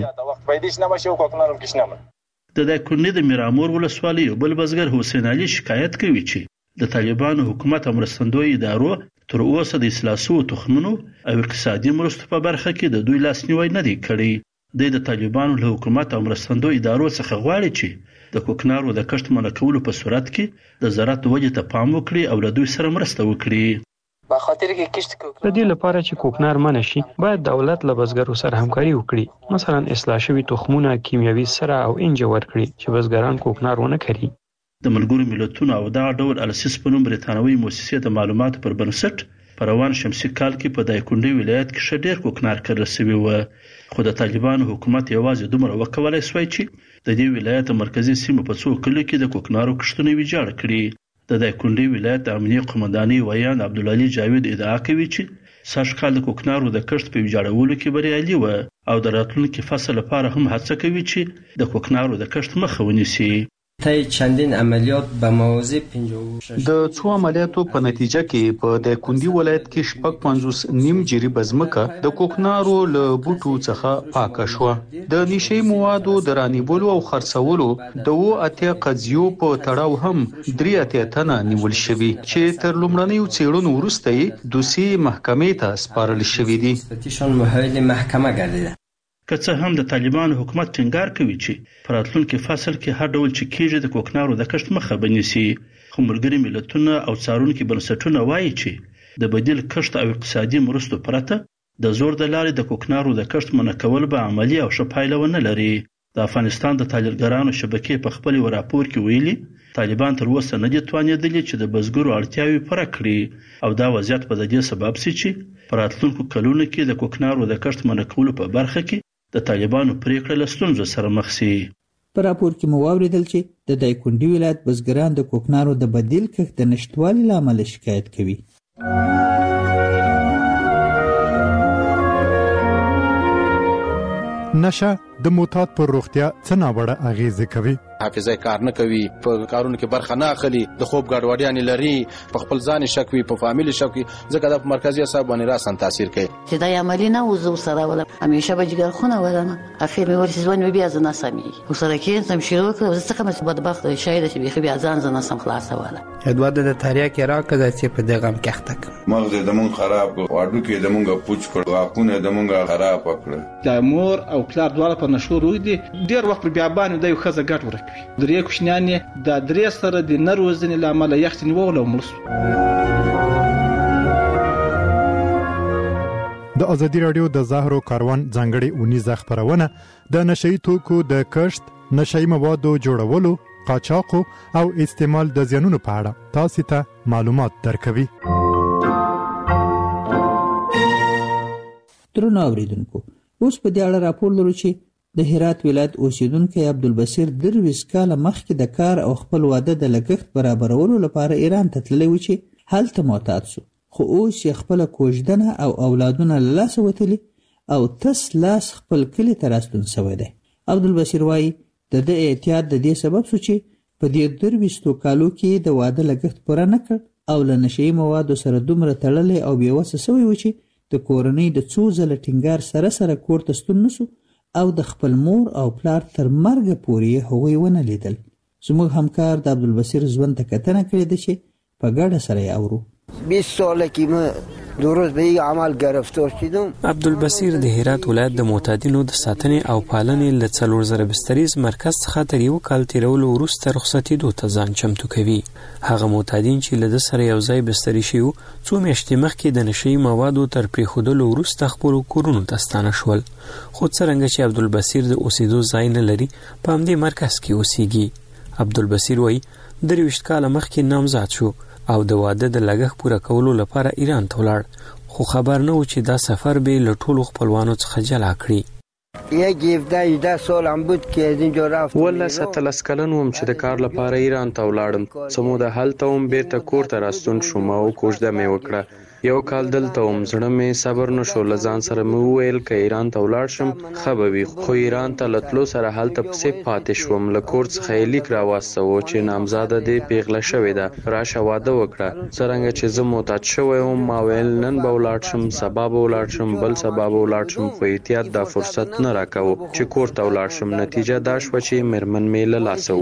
د دایکنډي د میرامور ولسوالۍ بل بزګر حسین علي شکایت کوي چې د طالبانو حکومت او مرستندوی ادارو تر اوسه د اصلاح شوو تخمونو او اقتصادي مرستو په برخه کې د دوی لاسنیوی نه دی کړی. د طالبانو له حکومت او مرستندوی ادارو څخه غواړي چې د کوکنارو د کښت منع کولو په صورت کې د زراعت ودې ته پام وکړي او له دوی سره مرسته وکړي. په خاطر کې کښت د دې لپاره چې کوکنار منع شي، باید دولت له بزګرو سره همکاري وکړي، مثلا اصلاح شوي تخمونه، کیمیاوي سره او انج ورکړي چې بزګران کوکنار ونه کړي. د ملګرو ملتونو او دغه ډول السیس په نوم بریتانوي مؤسسې د معلوماتو پر بنسټ په روان شمسي کال کې په دایکنډي ولایت کې ښه ډېر کوکنار کرل شوي و، خو د طالبانو حکومت یوازې دومره وکولای شوی چې د دې ولایت مرکزي سیمو په څو کلیو کې د کوکنارو کښتونه ویجاړ کړي. د دایکنډي ولایت د امنیه قومندانۍ ویان عبدالعلي جاوید ادعا کوي چې سږ کال د کوکنارو د کښت په ویجاړولو کې بریالي و او د راتلونکي فصل لپاره هم هڅه کوي چې د کوکنارو د کښت مخه ونیسي. طی چندین عملیات به موازی د څو عملیاتو په نتیجه کې په دایکنډي ولایت کې شپږ پنځوس نیم جریبه ځمکه د کوکنارو له بوټو څخه پاکه شوه. د نشي موادو د رانیولو او خرڅولو د و اتیا قضیو په تړاو هم درې اتیا تنه نیول شوي چې تر لومړنیو څېړنو وروسته یې دوسیې محکمې ته سپارل شوي دي. که څه هم د طالبانو حکومت ټینګار کوي چې په راتلونکي فصل کې هر ډول چې کېږي د کوکنارو د کښت مخه به نیسي، خو ملګري ملتونه او څارونکي بنسټونه وایي چې د بدیل کښت او اقتصادي مرستو پرته د زور د لارې د کوکنارو د کښت منع کول به عملي او ښه پایله ونه لري. د افغانستان د تاجرګرانو شبکې په خپل راپور کې ویلي طالبان تر اوسه نه دي توانېدلي چې د بزګرو اړتیاوې پوره کړي او دا وضعیت به د دې سبب شي چې په راتلونکو کلونو کې د کوکنارو د کښت منع کولو په برخه کې د طالبانو پریکړه له ستونزو سره مخ شي. په راپور کې مو واوریدل چې د دایکنډي ولایت بزګران د کوکنارو د بدیل کښت د نشټوالي له امله شکایت کوي. نشه د موتات پر روغتیا څه ناوړه اغیزه کوي؟ حافظه کار نه کوي، په کارونو کې برخه نه اخلي، د خوب ګډوډیان لري، په خپل ځان شک وي، په فامیل شک وي، ځکه د مرکزي اعصاب باندې راسن تاثیر کوي. چې دا عملی نه وزو سره ولا همیشه به جګر خونه ولنه اخر مې ورسې ځوان بیا ځنه سمي وسره کې سم شروع کړ زه څنګه مې بدبخت شاید چې بیا ځان ځنه سم خلاص ولا ادوار د تاریخ کې راکړه چې په دغه هم کېخته مغز د مون خراب واډو کې د مونږه پوچ کړ واکونه د مونږه خراب کړ. د مور او پلار دواړه په نشو روي دي ډیر وخت بیا باندې د یو خزه ګټ ورکوي. درې کوشنیان د درې سره د نروزنې لامل یختنی وغلو مرسو. د ازادي رادیو د زهرو کاروان ځانګړي اونیزه خبرونه د نشئی توکو د کښت، نشئی موادو جوړولو قاچاق او استعمال د زیانونو په اړه تاسو ته معلومات درکوي. درنو اوریدونکو، اوس په دې اړه راپور لرو چې د هرات ولایت اوسیدونکی عبدالبصیر درویش کاله مخکې د کار او خپل واده د لګښت برابرولو لپاره ایران ته تللی و چې هلته معتاد شو، خو اوس یې خپله کوژدنه او اولادونه له لاسه وتلي او تس لاس خپل کلي ته راستون سوی دی. عبدالبصیر وایي د ده احتیاط د دې سبب شو چې په دې درویشتو کالو کې د واده لګښت پوره نه کړ او له نشهیي موادو سره دومره تړلی او بېوسه سوی و چې د کورنۍ د څو ځله ټینګار سره سره کور ته ستون نشو او د خپل مور او پلار تر مرګه پورې هغوی ونه لیدل. زموږ همکار د عبدالبصیر ژوند ته کتنه کړې ده چې په ګډه سره یې اورو. بیست ساله که من درست به این عمل گرفتار شدم. عبدالبصیر د هرات ولایت د معتادینو د ساتنې او پالنې له څلور زره بستریز مرکز څخه تر یو کال تیرولو وروسته رخصتېدو ته ځان چمتو کوي. هغه معتادین چې له ده سره یو ځای بستري شوي وو څو میاشتې مخکې د نشهیي موادو تر پرېښودلو وروسته خپلو کورونو ته ستانه شول، خو څرنګه چې عبدالبصیر د اوسېدو ځای نه لري په همدې مرکز کې اوسېږي. عبدالبصیر وایي درویشت کاله مخکې نامزاد شو او د واده د لګښت پوره کولو لپاره ایران ته ولاړ، خو خبر نه و چې دا سفر به له ټولو خپلوانو څخه جلا کړي. یک هفده هجده سال هم بود که از اینجا رفت. ولس اتلس کلن وم چې د کار لپاره ایران ته ولاړم. څه موده هلته وم بیرته کور ته راستون شوم او کوژده مې وکړه. یو کال دلته وم، زړه مې صبر نه شو، له ځان سره مې وویل که ایران ته ولاړ شم ښه به وي، خو ایران ته له تلو سره هلته پسې پاتې شوم. له کور څخه یې لیک راواستوه چې نامزاده دې پیغله شوې ده، راشه واده وکړه. څرنګه چې زه معتاد شوی وم ما ویل نن به ولاړ شم، سبا به ولاړ شم، بل سبا به ولاړ شم، خو احتیاط دا فرصت نه راکوه چې کور ته ولاړ شم. نتیجه دا شوه چې مېرمن مې له لاسه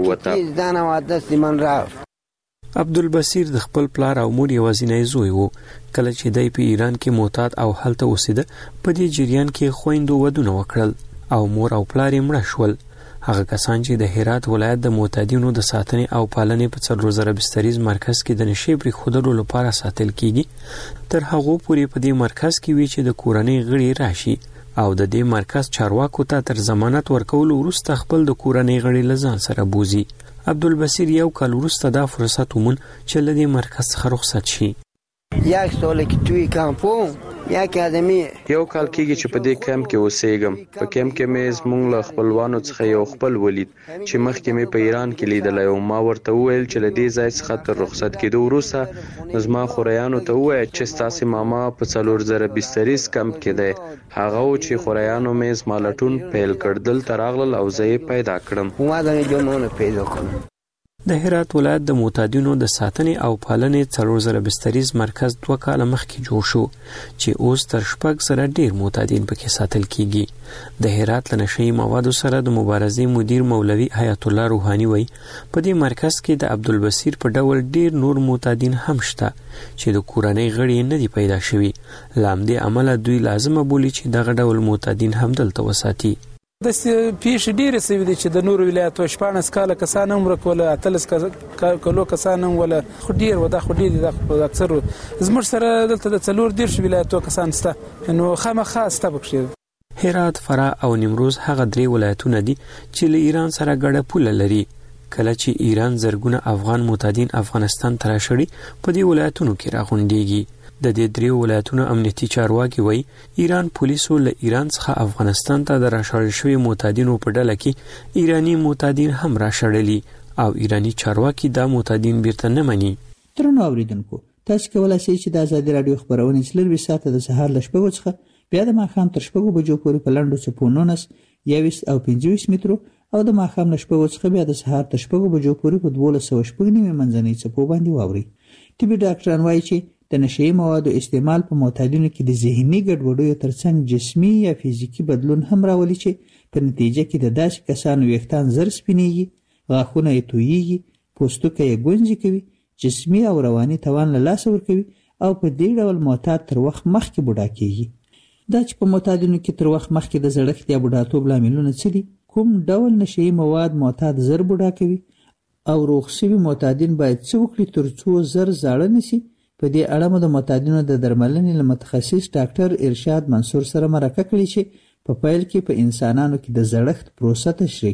ووته. عبدالبصیر د خپل پلار او مور یوازینی زوی و. کله چې دی په ایران کې معتاد او هلته اوسېده په دې جریان کې خویندو ودونه وکړل او مور او پلار یې مړه شول. هغه کسان چې د هرات ولایت د معتادینو د ساتنې او پالنې په څلور زره بستریز مرکز کې د نشې پرېښودلو لپاره ساتل کیږي تر هغو پورې په دې مرکز کې وي چې د کورنۍ غړي راشي او د دې مرکز چارواکو ته تر ضمانت ورکولو وروسته خپل د کورنۍ غړي له ځان سره بوزي. عبدالبصیر یو کال وروسته دا فرصت ومون چې له دې مرکز څخه رخصت شي. یک ساله که توی کمپوم یک آدمی یو کال کېږي چې په دې کمپ کې اوسېږم. په کمپ کې مې زموږ له خپلوانو څخه یو خپل ولید چې مخکې مې په ایران کې لیدلی او ما ورته وویل چې له دې ځای څخه تر رخصت کېدو وروسته زما خوریانو ته ووایه چې ستاسې ماما په څلور زره بستریز کمپ کې دی. هغه و چې خوریانو مې زما لټون پیل کړ، دلته راغلل او زه یې پیدا کړم. اومدم جنونه پیدا کنم. د هرات ولایت د معتادینو د ساتنې او پالنې څلور زره بستریز مرکز دوه کاله مخکې جوړ شو چې اوس تر شپږ زره ډیر معتادین پکې ساتل کیږي. د هرات له نشهیي موادو سره د مبارزې مدیر مولوي حیات الله روحاني وایي په دې مرکز کې د عبدالبصیر په ډول ډیر نور معتادین هم شته چې د کورنۍ غړي نه دي پیدا شوي. له همدې امله دوی لازمه بولي چې دغه ډول معتادین هم دلته وساتي. د پیښې ډېرې سوي دي چې د نورو ولایتو شپاړس کاله کسان هم ورک وله، اتلس کلو کسان هم وله، خو ډېر و دا خو ډېر دي. دا خو اکثرو زموږ سره دلته د څلور دېرش ولایتو کسان شته، نو خامخا شته پکښې. هرات، فراه او نیمروز هغه درې ولایتونه دي چې له ایران سره ګډه پوله لري. کله چې ایران زرګونه افغان معتادین افغانستان ته راشړي په دې ولایتونو کې راغونډېږي. د دې درې ولایتونو امنیتي چارواکي وایي ایران پولیسو له ایران څخه افغانستان ته د راشړل شوي معتادینو په ډله کې ایرانی معتادین هم راشړلي او ایرانی چارواکي دا معتادین بیرته نه مني. درنو اوریدونکو، تاسو کولی شئ چې د ازادي راډیو خپرونې څلرویشت ساعته د سهار له شپږو څخه بیا د ماښام تر شپږو بجو پورې په لنډو څپو نولس، یوویشت او پنځه ویشت مترو او د ماښام له شپږو څخه بیا د سهار تر شپږو بجو پورې په دولس سوه شپږ نوي منځنۍ څپو باندې واورئ. طبي ډاکټران وایي چې د نشهیي موادو استعمال په معتادینو کې د ذهني ګډوډیو ترڅنګ جسمي یا فزیکي بدلون هم راولي چې په نتیجه کې د داسې کسانو ویښتان زر سپینېږي، غاښونه یې تویېږي، پوستکی یې ګونځې کوي، جسمي او رواني توان له لاسه ورکوي او په دې ډول معتاد تر وخت مخکې بوډا کېږي. دا چې په معتادینو کې تر وخت مخکې د زړښت یا بوډاتوب لاملونه څه دي، کوم ډول نشهیي مواد معتاد زر بوډا کوي او روغ شوي معتادین باید څه وکړي تر څو زر زاړه نشي. په دې اړه مو د معتادینو د درملنې له متخصص ډاکټر ارشاد منصور سره مرکه کړې چې په پیل کې په انسانانو کې د زړښت پروسه تشریح کوي.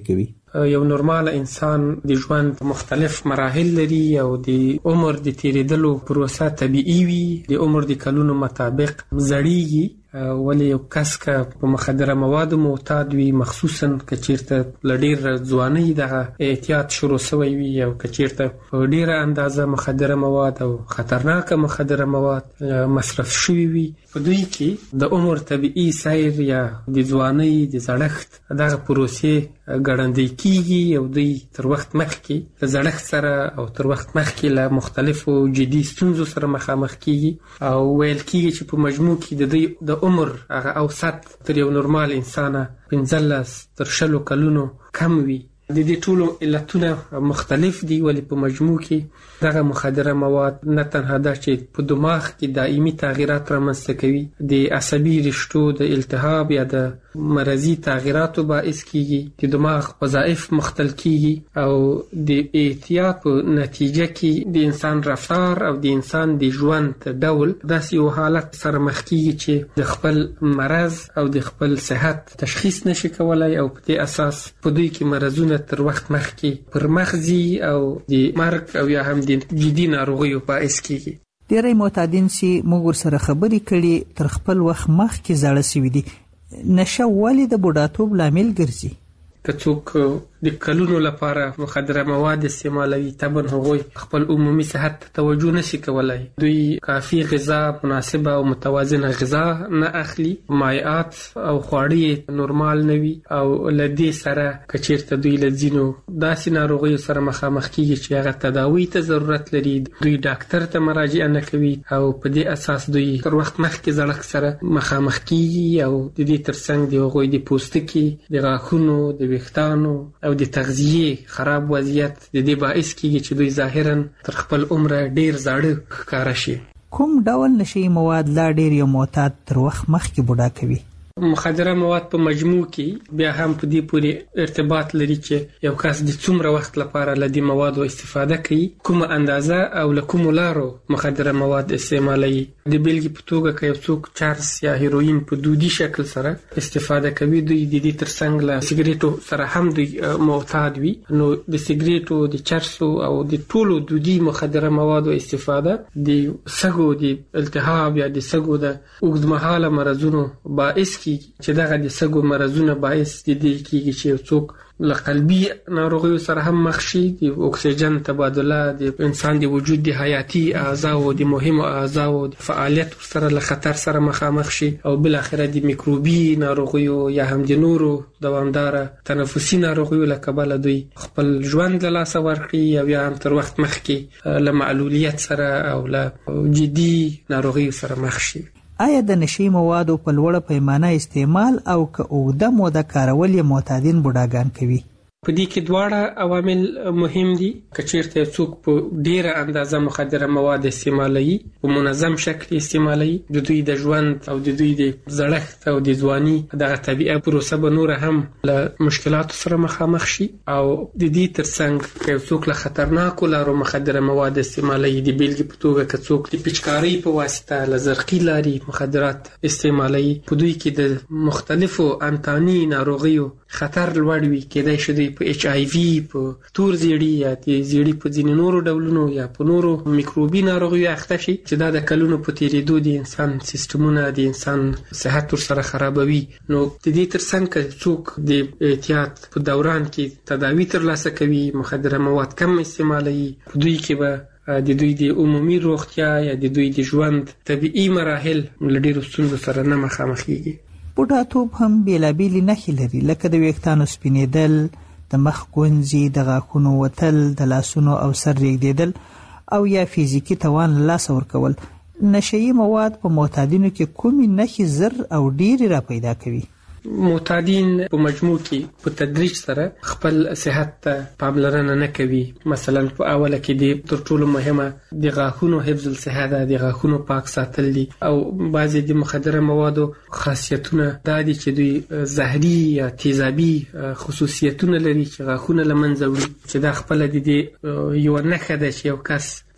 یو نورمال انسان د ژوند مختلف مراحل لري او د عمر د تیریدلو پروسه طبيعي وي، د عمر د کلونو مطابق زړیږي. ولی یو کس که په مخدره موادو معتاد وي، مخصوصا که چیرته لډیر ځواني دغه احتیاط شروع شوی وي او که چیرته په ډیره اندازه مخدره مواد او خطرناکه مخدره مواد مصرف شوی وي، په دوی کې د عمر طبيعي سیر یا د ځواني د زړښت دغه پروسې ګړندۍ کیږي او دوی تر وخت مخکې د زړښت سره او تر وخت مخکې له مختلفو جدي ستونزو سره مخامخ کیږي او ویل کیږي چې په مجموع کې د دوی د عمر هغه اوسط تر یو نورمال انسانه پنځلس تر شلو کلونو کم وي. د دې ټولو علتونه مختلف دي، ولی په مجموع کې دغه مخدره مواد نه تنها دا چې په دماغ کې دائمي تغییرات رامنځته کوي، د عصبي رشتو د التهاب یا د مرضی تغییراتو باعث کیږي، د دماغ وظایف مختل کیږي او د احتیاط په نتیجه کې د انسان رفتار او د انسان د ژوند ډول داسې یو حالت سره مخ کیږي چې د خپل مرض او د خپل صحت تشخیص نشي کولای او په دې اساس په دوی کې مرزونه تر وخت مخکې پر مخزي او د مرګ او یا هم د جدي ناروغیو باعث کیږي. ډېری معتادین چې موږ ورسره خبرې کړي تر خپل وخت مخکې زاړه شوي دي. نشه ولې د بوډاتوب لامل ګرځي؟ که څوک د کلونو لپاره مخدره مواد استعمالوي، طبعا هغوی خپل عمومي صحت ته توجه نشي کولای. دوی کافي غذا، مناسبه او متوازنه غذا نه اخلي، مایعات او خواړه نورمال نه وي او لدې سره که چیرته دوی له ځینو داسې ناروغیو سره مخامخ کیږي چې هغه تداوی ته ضرورت لري، دوی ډاکټر ته مراجعه نه کوي او په دې اساس دوی تر وخت مخکې زړښت سره مخامخ کیږي او د دې ترڅنګ د هغوی د پوستکي، د غاښونو، د ویښتانو او د تغذیه خراب وضعیت د دې باعث کیږي چې دوی ظاهرا تر خپل عمر ډیر زاړه ښکاره شي. کوم ډول نشي مواد لا ډیر یو معتاد تر وخت مخکې بوډا کوي؟ مخدره مواد په مجموع کې بیا هم په دې پورې ارتباط لري چې یو کس د څومره وخت لپاره له دې موادو استفاده کوي، کومه اندازه او له کومو لارو مخدره مواد استعمالوي. د بیلګې په توګه که یو څوک چرس یا هیروین په دودي شکل سره استفاده کوي، دوی د دې ترڅنګ له سیګریټو سره هم دوی معتاد وي، نو د سیګریټو، د چرسو او د ټولو دودي مخدره موادو استفاده د سږو د التهاب یا د سږو د اوږدمهاله مرضونو باعث کیږي چې دغه د سږو مرضونه باعث د دې کیږي چې یو څوک له قلبي ناروغیو سره هم مخ شي، د اکسیجن تبادله د انسان د وجود د حیاتي اعضاو د مهمو اعضاو د فعالیت سره له خطر سره مخامخ شي او بل اخره د میکروبي ناروغیو یا هم د نورو دوامداره تنفسي ناروغیو له کبله دوی خپل ژوند له لاسه ورکړي او یا هم تر وخت مخکې له معلولیت سره او له جدي ناروغیو سره مخ شي. آیا د نشي موادو په لوړه پیمانه استعمال او که اوږده موده کارول یې معتادین بوډاګان کوي؟ په دې کې دواړه عوامل مهم دي. که چیرته څوک په ډیره اندازه مخدره مواد استعمالوي، په منظم شکل استعمالوي، د دوی د ژوند او د دوی د زړښت او د ځواني دغه طبيعه پروسه به نور هم له مشکلاتو سره مخامخ شي او د دې ترڅنګ که څوک له خطرناکو لارو مخدره مواد استعمالوي، د بیلګې په توګه که څوک د پچکارۍ په واسطه له زرقي لارې مخدرات استعمالوي، په دوی کې د مختلفو انتاني ناروغیو خطر لوړ وي. کېدای شي په ایچ آی وی، په تور زیړي یا د زیړي په ځینې نورو ډولونو یا په نورو میکروبي ناروغیو اخته شي چې دا د کلونو په تیریدو د انسان سیستمونه، د انسان صحت ورسره خرابوي. نو د دې ترڅنګ که څوک د احتیاط په دوران کې تداوی ترلاسه کوي، مخدره مواد کم استعمالوي، په دوی کې به د دوی د عمومي روغتیا یا د دوی د ژوند طبيعي مراحل له ډېرو ستونزو سره نه مخامخېږي. بوډاتوب هم بېلابېلې نښې لري، لکه د ویښتانو سپینېدل، د مخ ګونځې، د غاښونو وتل، د لاسونو او سر ریږدېدل او یا فزیکي توان له لاسه ورکول. نشهیي مواد په معتادینو کې کومې نښې زر او ډېرې را پیدا کوي؟ معتادین په مجموع کې په تدریج سره خپل صحت ته پاملرنه نه کوي. مثلا په اوله کې د تر ټولو مهمه د غاښونو حفظ الصحه ده، د غاښونو پاک ساتل دي او بعضې د مخدره موادو خاصیتونه دا دي چې دوی زهري یا تیزابي خصوصیتونه لري چې غاښونه له منځه وړي، چې دا خپله د دې یوه نښه ده چې یو کس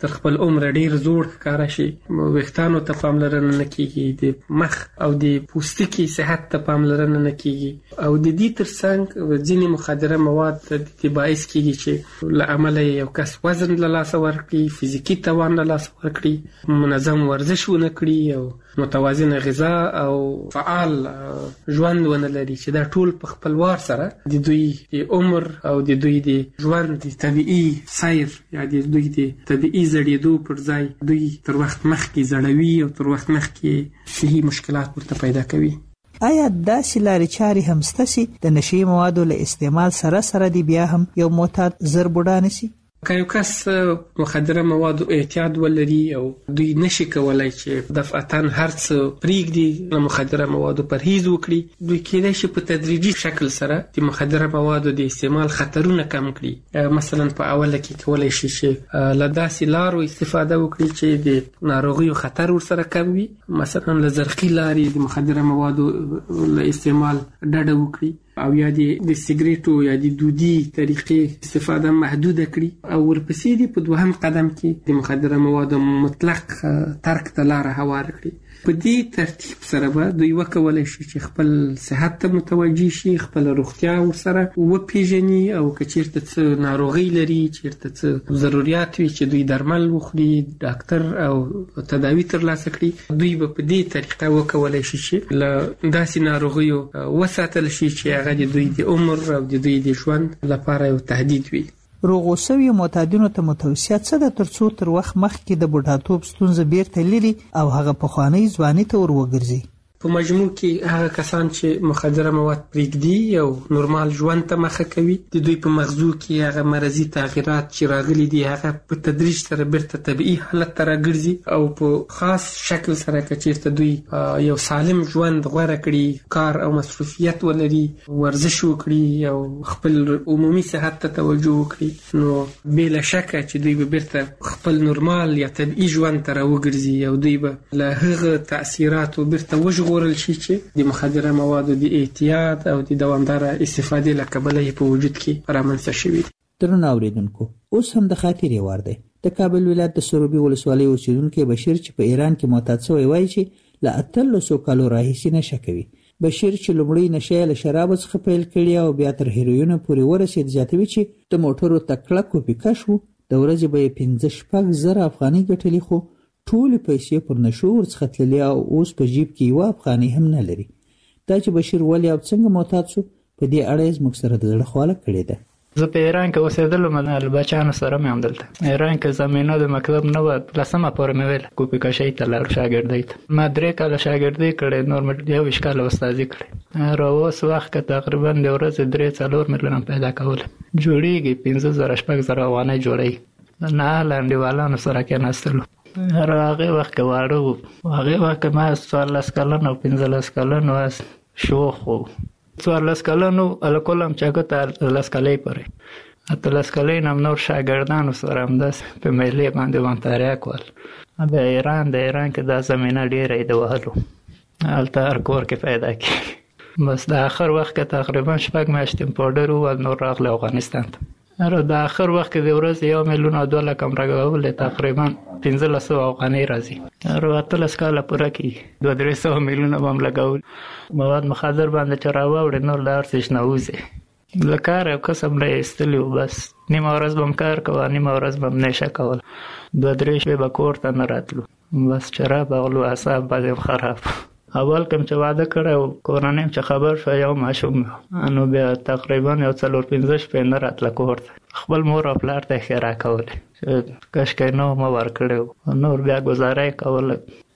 تر خپل عمر ډیر زوړ ښکاره شي، ویښتانو ته پاملرنه نه کیږي، د مخ او د پوستکي صحت ته پاملرنه نه کیږي، او د دې ترڅنګ ځینې مخدره مواد د دې باعث کیږي چې له امله یو کس وزن له لاسه ورکړي، فزیکي توان له لاسه ورکړي، منظم ورزش ونه کړي او متوازنه غذا او فعال ژوند ونه لري، چې دا ټول په خپلوار سره د دوی د عمر او د دوی د ژوند د طبيعي سیر یا د دوی د طبيعي زړېدو پر ځای دوی تر وخت مخکې زړوي او تر وخت مخکې صحي مشکلات ورته پیدا کوي. آیا داسې لارې چارې هم شته چې د نشي موادو له استعمال سره سره دی بیا هم یو معتاد زر بوډا نشي؟ که یو کس مخدره موادو اعتیاد ولري او دوی نشي کولای چې دفعتاً هر څه پرېږدي، له مخدره موادو پرهیز وکړي، دوی کېدای شي په تدریجي شکل سره د مخدره موادو د استعمال خطرونه کم کړي. مثلا په اوله کې کولای شي چې له داسې لارو استفاده وکړي چې د ناروغیو خطر ورسره کم وي، مثلا له زرخي لارې د مخدره موادو له استعمال ډډه وکړي، او یا د سیګریټو یا د دودي طریقې استفاده محدوده کړي، او ورپسې دي په دوهم قدم کې د مخدره موادو مطلق ترک ته لاره هواره کړي. په دې ترتیب سره به دوی وکولای شي چې خپل صحت ته متوجي شي، خپل روغتیا ورسره وپیژني، او که چیرته څه ناروغي لري، چیرته څه ضرورت وي چې دوی درمل وخوري، ډاکټر او تداوی ترلاسه کړي، دوی به په دې طریقه وکولای شي چې له داسې ناروغیو وساتل شي چې هغه د دوی د عمر او د دوی د ژوند لپاره یو تهدید وي. روغو سوي معتادینو ته متوصیه څه ده ترڅو تر وخت مخکې د بوډاتوب ستونزه بیرته لري او هغه پخوانی ځواني ته ور وګرځي؟ په مجموع کې هغه کسان چې مخدره مواد پرېږدي او نورمال ژوند ته مخه کوي، د دوی په مغزو کې هغه مرضي تغیرات چې راغلي دي هغه په تدریج سره بیرته طبيعي حالت ته راګرځي، او په خاص شکل سره که چیرته دوی یو سالم ژوند غوره کړي، کار او مصروفیت ولري، ورزش وکړي او خپل عمومي صحت ته توجه وکړي، نو بلا شکه چې دوی به بیرته خپل نورمال یا طبيعي ژوند ته راوګرځي، او دوی به له هغه تاثیراتو بیرته وژغورل ورل شي چې د مخدره موادو د اعتیاد او د دوامداره استفادې له کبله په وجود کې رامنځته شوي. درنو اوریدونکو، اوس هم د خاطرې وار دی. د کابل ولایت د سروبي ولسوالۍ اوسیدونکی بشیر چې په ایران کې معتاد شوی وایي چې له اتلسو کالو راهیسې نشه کوي. بشیر چې لومړی نشه له شراب څخه پیل کړي او بیا تر هیروین پورې ورسېد، زیاتوي چې د موټرو تکړه کوپی کش وو، د ورځې به یې پنځه شپږ زره افغانۍ ګټلې، خو ټول پیسې پر نشو ورڅخه تللي او اوس په جیب کې یو افغانۍ هم نه لري. دا چې بشیر ولې او څنګه معتاد شو، په دې اړه یې زموږ سره د زړه خواله کړې ده. زه په ایران کې اوسېدلم، له بچیانو سره مې همدلته ایران کې زمینه د مکتب نه وه، لسمه پورې مې ویل کوپی کشۍ ته لاړ شاګردۍ ته. ما درې کاله شاګردۍ کړې، نور مې یو ویشت کاله استادي کړې. را اوس وخت کې تقریبا د ورځې درې څلور میلیونه پیدا کولی جوړېږي، پنځه زره شپږ زره افغانۍ جوړوي. نه لنډیوالانو سره کېناستلو، هغه وخت کې واړه وو، هغه وخت کې ما څوارلس کلن او پنځلس کلن واس شوخ وو. څوارلس کلن وو الکلم چې ته لس کلې پرې اتلس کلې نم نور شاګردانو سره همداسې په میلې باندې وانتاریا کول. بیا ایران د ایران کې دا زمینه ډېره د وهلو، هلته هر کور کې پیدا کړي. بس د آخر وخت کې تقریبا شپږ میاشتې پاوډر وویل، نور راغلی افغانستان ته. د آخر وخت کې د ورځې یو میلیون او دوه لکه راګولې تقریبا پنځلس سوه افغانۍ راځي. اتلس کاله پوره کېږي، دوه درې سوه میلیونه به هم لګول. مواد مخدر باندې چې راواوړې نور له هر څه شنه وځي. له کار او کسب نه یې ایستلي وو، بس نیمه ورځ به هم کار کوه، نیمه ورځ به هم نشه کول، دوه درې شپې به کور ته نه راتلو، بس چې را بغلو اعصاب به یې خراب. اول کوم چې واده کړی و کورنۍ چې خبر شو یو ماشوم، نو بیا تقریبا یو څلور پنځه شپې نه راتله کور ته، خپل مور او پلار ته یې ښې راکولې چې کشکۍ نه مه ورکړی و، نور بیا ګزاره یې کوله.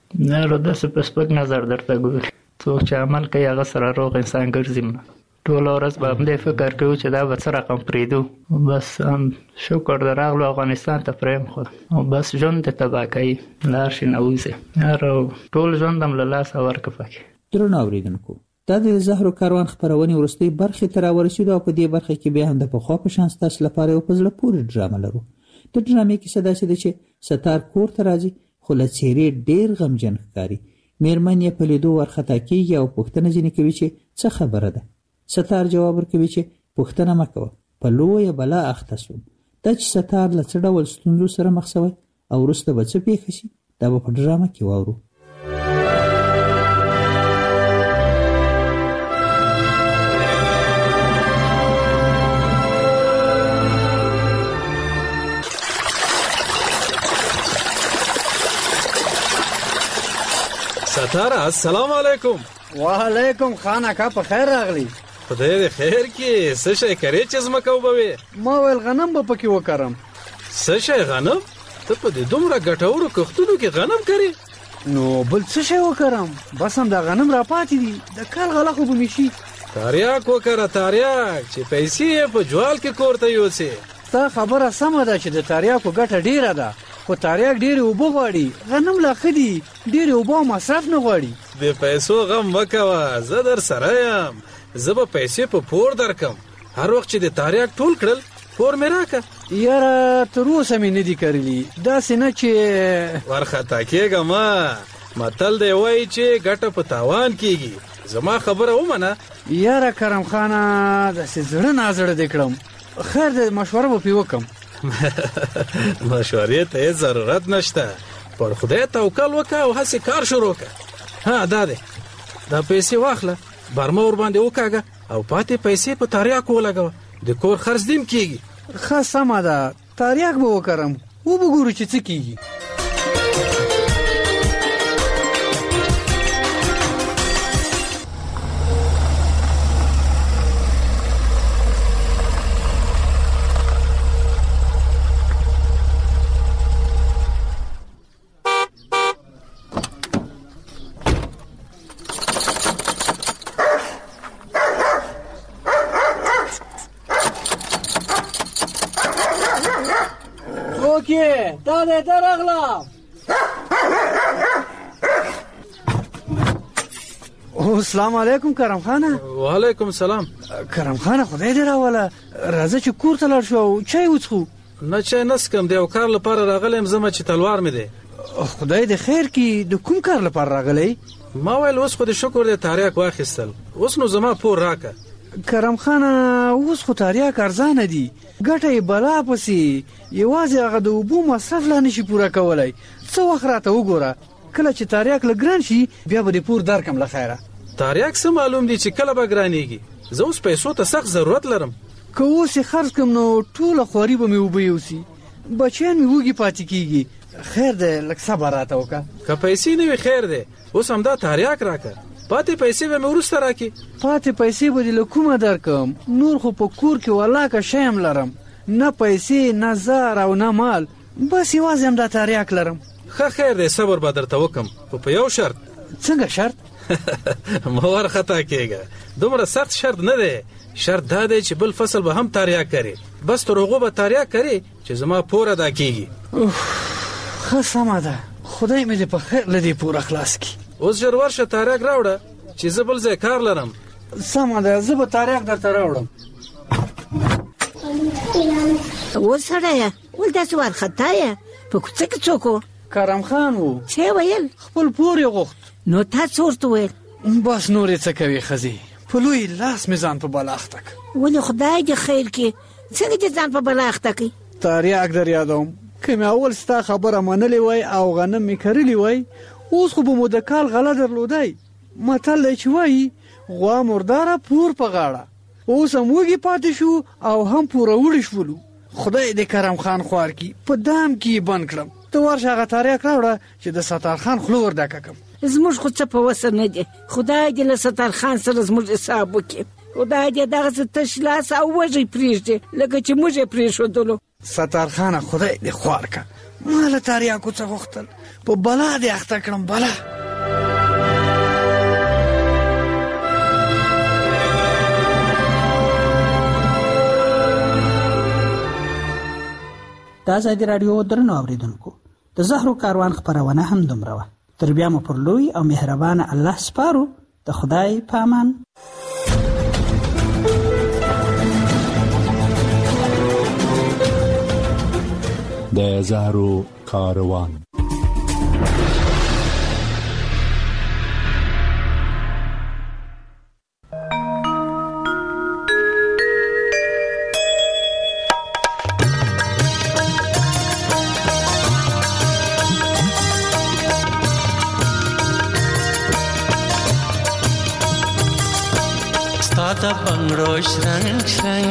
نو داسې په سپک نظر درته ګوري، څوک چې عمل کوي هغه سره روغ انسان ګرځي. ټوله ورځ به همدې فکر کوو چې دا به څه رقم پرېږدو، بس شکر د راغلو افغانستان ته پرېم خو او بس ژوند دې تباه کوي، له هر شي نه وځي، هر ټول ژوند هم له لاسه ورکړه پکې. درنو اورېدونکو، دا د زهرو کاروان خپرونې وروستۍ برخې ته راورسېدو او په دې برخه کې بیا هم د پخوا په شان ستاسو لپاره یو په زړه پورې ډرامه لرو. د ډرامې کیسه داسې ده چې ستار کور ته راځي، خو له څېرې ډېر غمجن ښکاري. مېرمن یې په لیدو ورخطا کېږي او پوښتنه ځینې کوي چې څه خبره ده. ستار جواب ورکوي چې پوښتنه مه کوه، په لویه بلا اخته سوم. دا چې ستار له څه ډول ستونزو سره مخ شوی او وروسته به څه پیښ شي دا به په ډرامه کې واورو. ستاره السلام علیکم. وعلیکم خان اکا په خیر راغلی. خدای دې خیر کې. څه شی کرې چې زمکه وبوي؟ ما ویل غنم به پکې وکرم. څه شی غنم؟ ته په دې دومره ګټورو کښتونو کې غنم کرې؟ نو بل څه شی وکرم؟ بس هم دا غنم را پاتې دي، د کال غله خو به مې شي. تاریاک وکړه تاریاک چې پیسې په جوال کې کور ته یوسې. ستا خبره سمه ده چې د تاریاکو ګټه ډیره ده، خو تاریاک ډېرې اوبه غواړي، غنم لا ښه دي، ډېرې اوبه او مصرف نه غواړي. د پیسو غم مه کوه، زه در سره یم. زه به پیسې په پور درکم. هر وخت چې د تاریاک ټول کړل پور مې راکه. یاره تر اوسه مې نه دي کرلي، داسې نه چې ورخطا کېږه مه. متل دی وایي چې ګټه په تاوان کېږي. زما خبره ومنه. یاره کرم خانه داسې زړه نازړه دې کړم. خیر دی مشوره به پې وکم. مشورې ته یې ضرورت نشته. پر خدای توکل وکړه او هسې کار شروع کړه. ها دا دی، دا پیسې واخله، برمه ور باندې وکاږه او پاتې پیسې په تاریاکو ولګوه. د کور خرڅ دیم کېږي. ښه سمه ده، تاریاک به وکرم، وبه ګورو چې څه کېږي. اوکې دا دې درغلا. السلام علیکم کرم خانه. وعلیکم سلام. کرم خانه خدای دې راوله، راځه چې کور ته لاړ شو او چای وڅښو. نه چای نسکم، د یو کار لپاره راغلی یم زما چې تلوار مې دی. خدای دې خیر کړي. د کوم کار لپاره راغلی؟ ما ویل اوس خو د شکر دی تاریاک واخیستل، اوس نو زما پور راکه. کرم خانه اوس خو تاریاک ارزانه دي، ګټه یې بلا پسې، یوازې هغه د اوبو مصرف لا نشي پوره کولی. څه وخت راته وګوره، کله چې تاریاک لږ ګران شي بیا به دې پور درکم له خیره. تاریاک څه معلوم دی چې کله به ګرانېږي؟ زه اوس پیسو ته سخت ضرورت لرم. که اوس یې خرڅ کړم نو ټوله خواري به مې اوبه یوسي، بچیان مې وږي پاتې کېږي. خیر دی لږ صبر راته وکړه. که پیسې نه وي خیر دی، اوس همدا تاریاک راکړه، پاتې پیسې به مې وروسته راکړي. پاتې پیسې به دې له کومه درکم؟ نور خو په کور کې ولاکه شی هم لرم، نه پیسې نه زر او نه مال، بس یوازې همدا تاریاک لرم. ښه خیر دی صبر به درته وکم، خو په یو شرط. څنګه شرط؟ مه ورخطا کېږه، دومره سخت شرط نه دی. شرط دا دی چې بل فصل به هم تاریاک کري، بس تر هغو به تاریاک کري چې زما پور ادا کېږي. ښه سمه ده، خدای مې دې په خیر له دې پوره خلاص کړي. اوس ژر ورشه تاریاک راوړه چې زه بل ځای کار لرم. سمه ده، زه به تاریاک درته راوړم. وسړیه ول داسې وارخطا یې، په کوڅه کې څوک و؟ کرم خان و. څه ویل؟ خپل پور یې غوښت. نو تا څه ورته ویل؟ بس نور یې څه کوي ښځې، په لوی لاس مې ځان په بلا اخته کړ. ولې خدای دې خیر کړي، څنګه دې ځان په بلا اخته کړي؟ تاریاک در یادوم، که مې اول ستا خبره منلې وای او غنم مې کرلی وای، اوس خو به مو د کال غله درلودی. متل دی چې وایي غوا مرداره پور په غاړه. اوس هم وږي پاتې شو او هم پوروړي شولو. خدای دې کرم خان خوار کړي، په دام کې یې بند کړم. ته ورشه هغه تاریاک راوړه چې د ستار خان خوله ور ډکه کړم. زموږ خو څه په وسه نه دی، خدای دې له ستار خان سره زموږ حساب وکړي. خدای دې دغسې تش لاس او وږی پرېږدي لکه چې موږ یې پرېښودلو. ستار خانه خدای دې خوار کړه، ما له تاریاکو څه غوښتل، په بلا دې اخته کړم. بلا د ازادي راډیو درنو اوریدونکو، د زهرو کاروان خپرونه هم دومره وه. تر بیا مو پر لوی او مهربانه الله سپارو. د خدای په امان. د زهرو کاروان. ساده بنگړو شرنګ شرنګ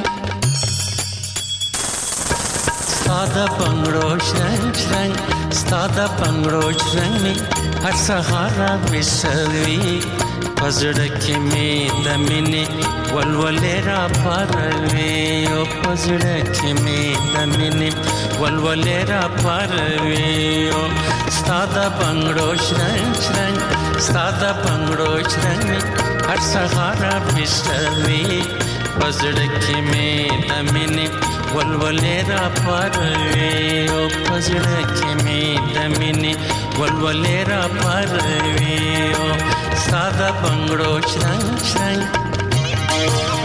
ساده بنگړو شرنګ شرنګ ساده بنگړو شرنګ می هر سهار وسوي پزړه کې می د مینې ولولې را پروي او پزړه کې می د مینې ولولې را پروي او ساده بنگړو شرنګ شرنګ ساده بنگړو شرنګ هر سهار وسوي پزړه کې می د مینې ولولې را پروي او پزړه کې می د مینې ولولې را پروي او ساده بنگړو شرنګ شرنګ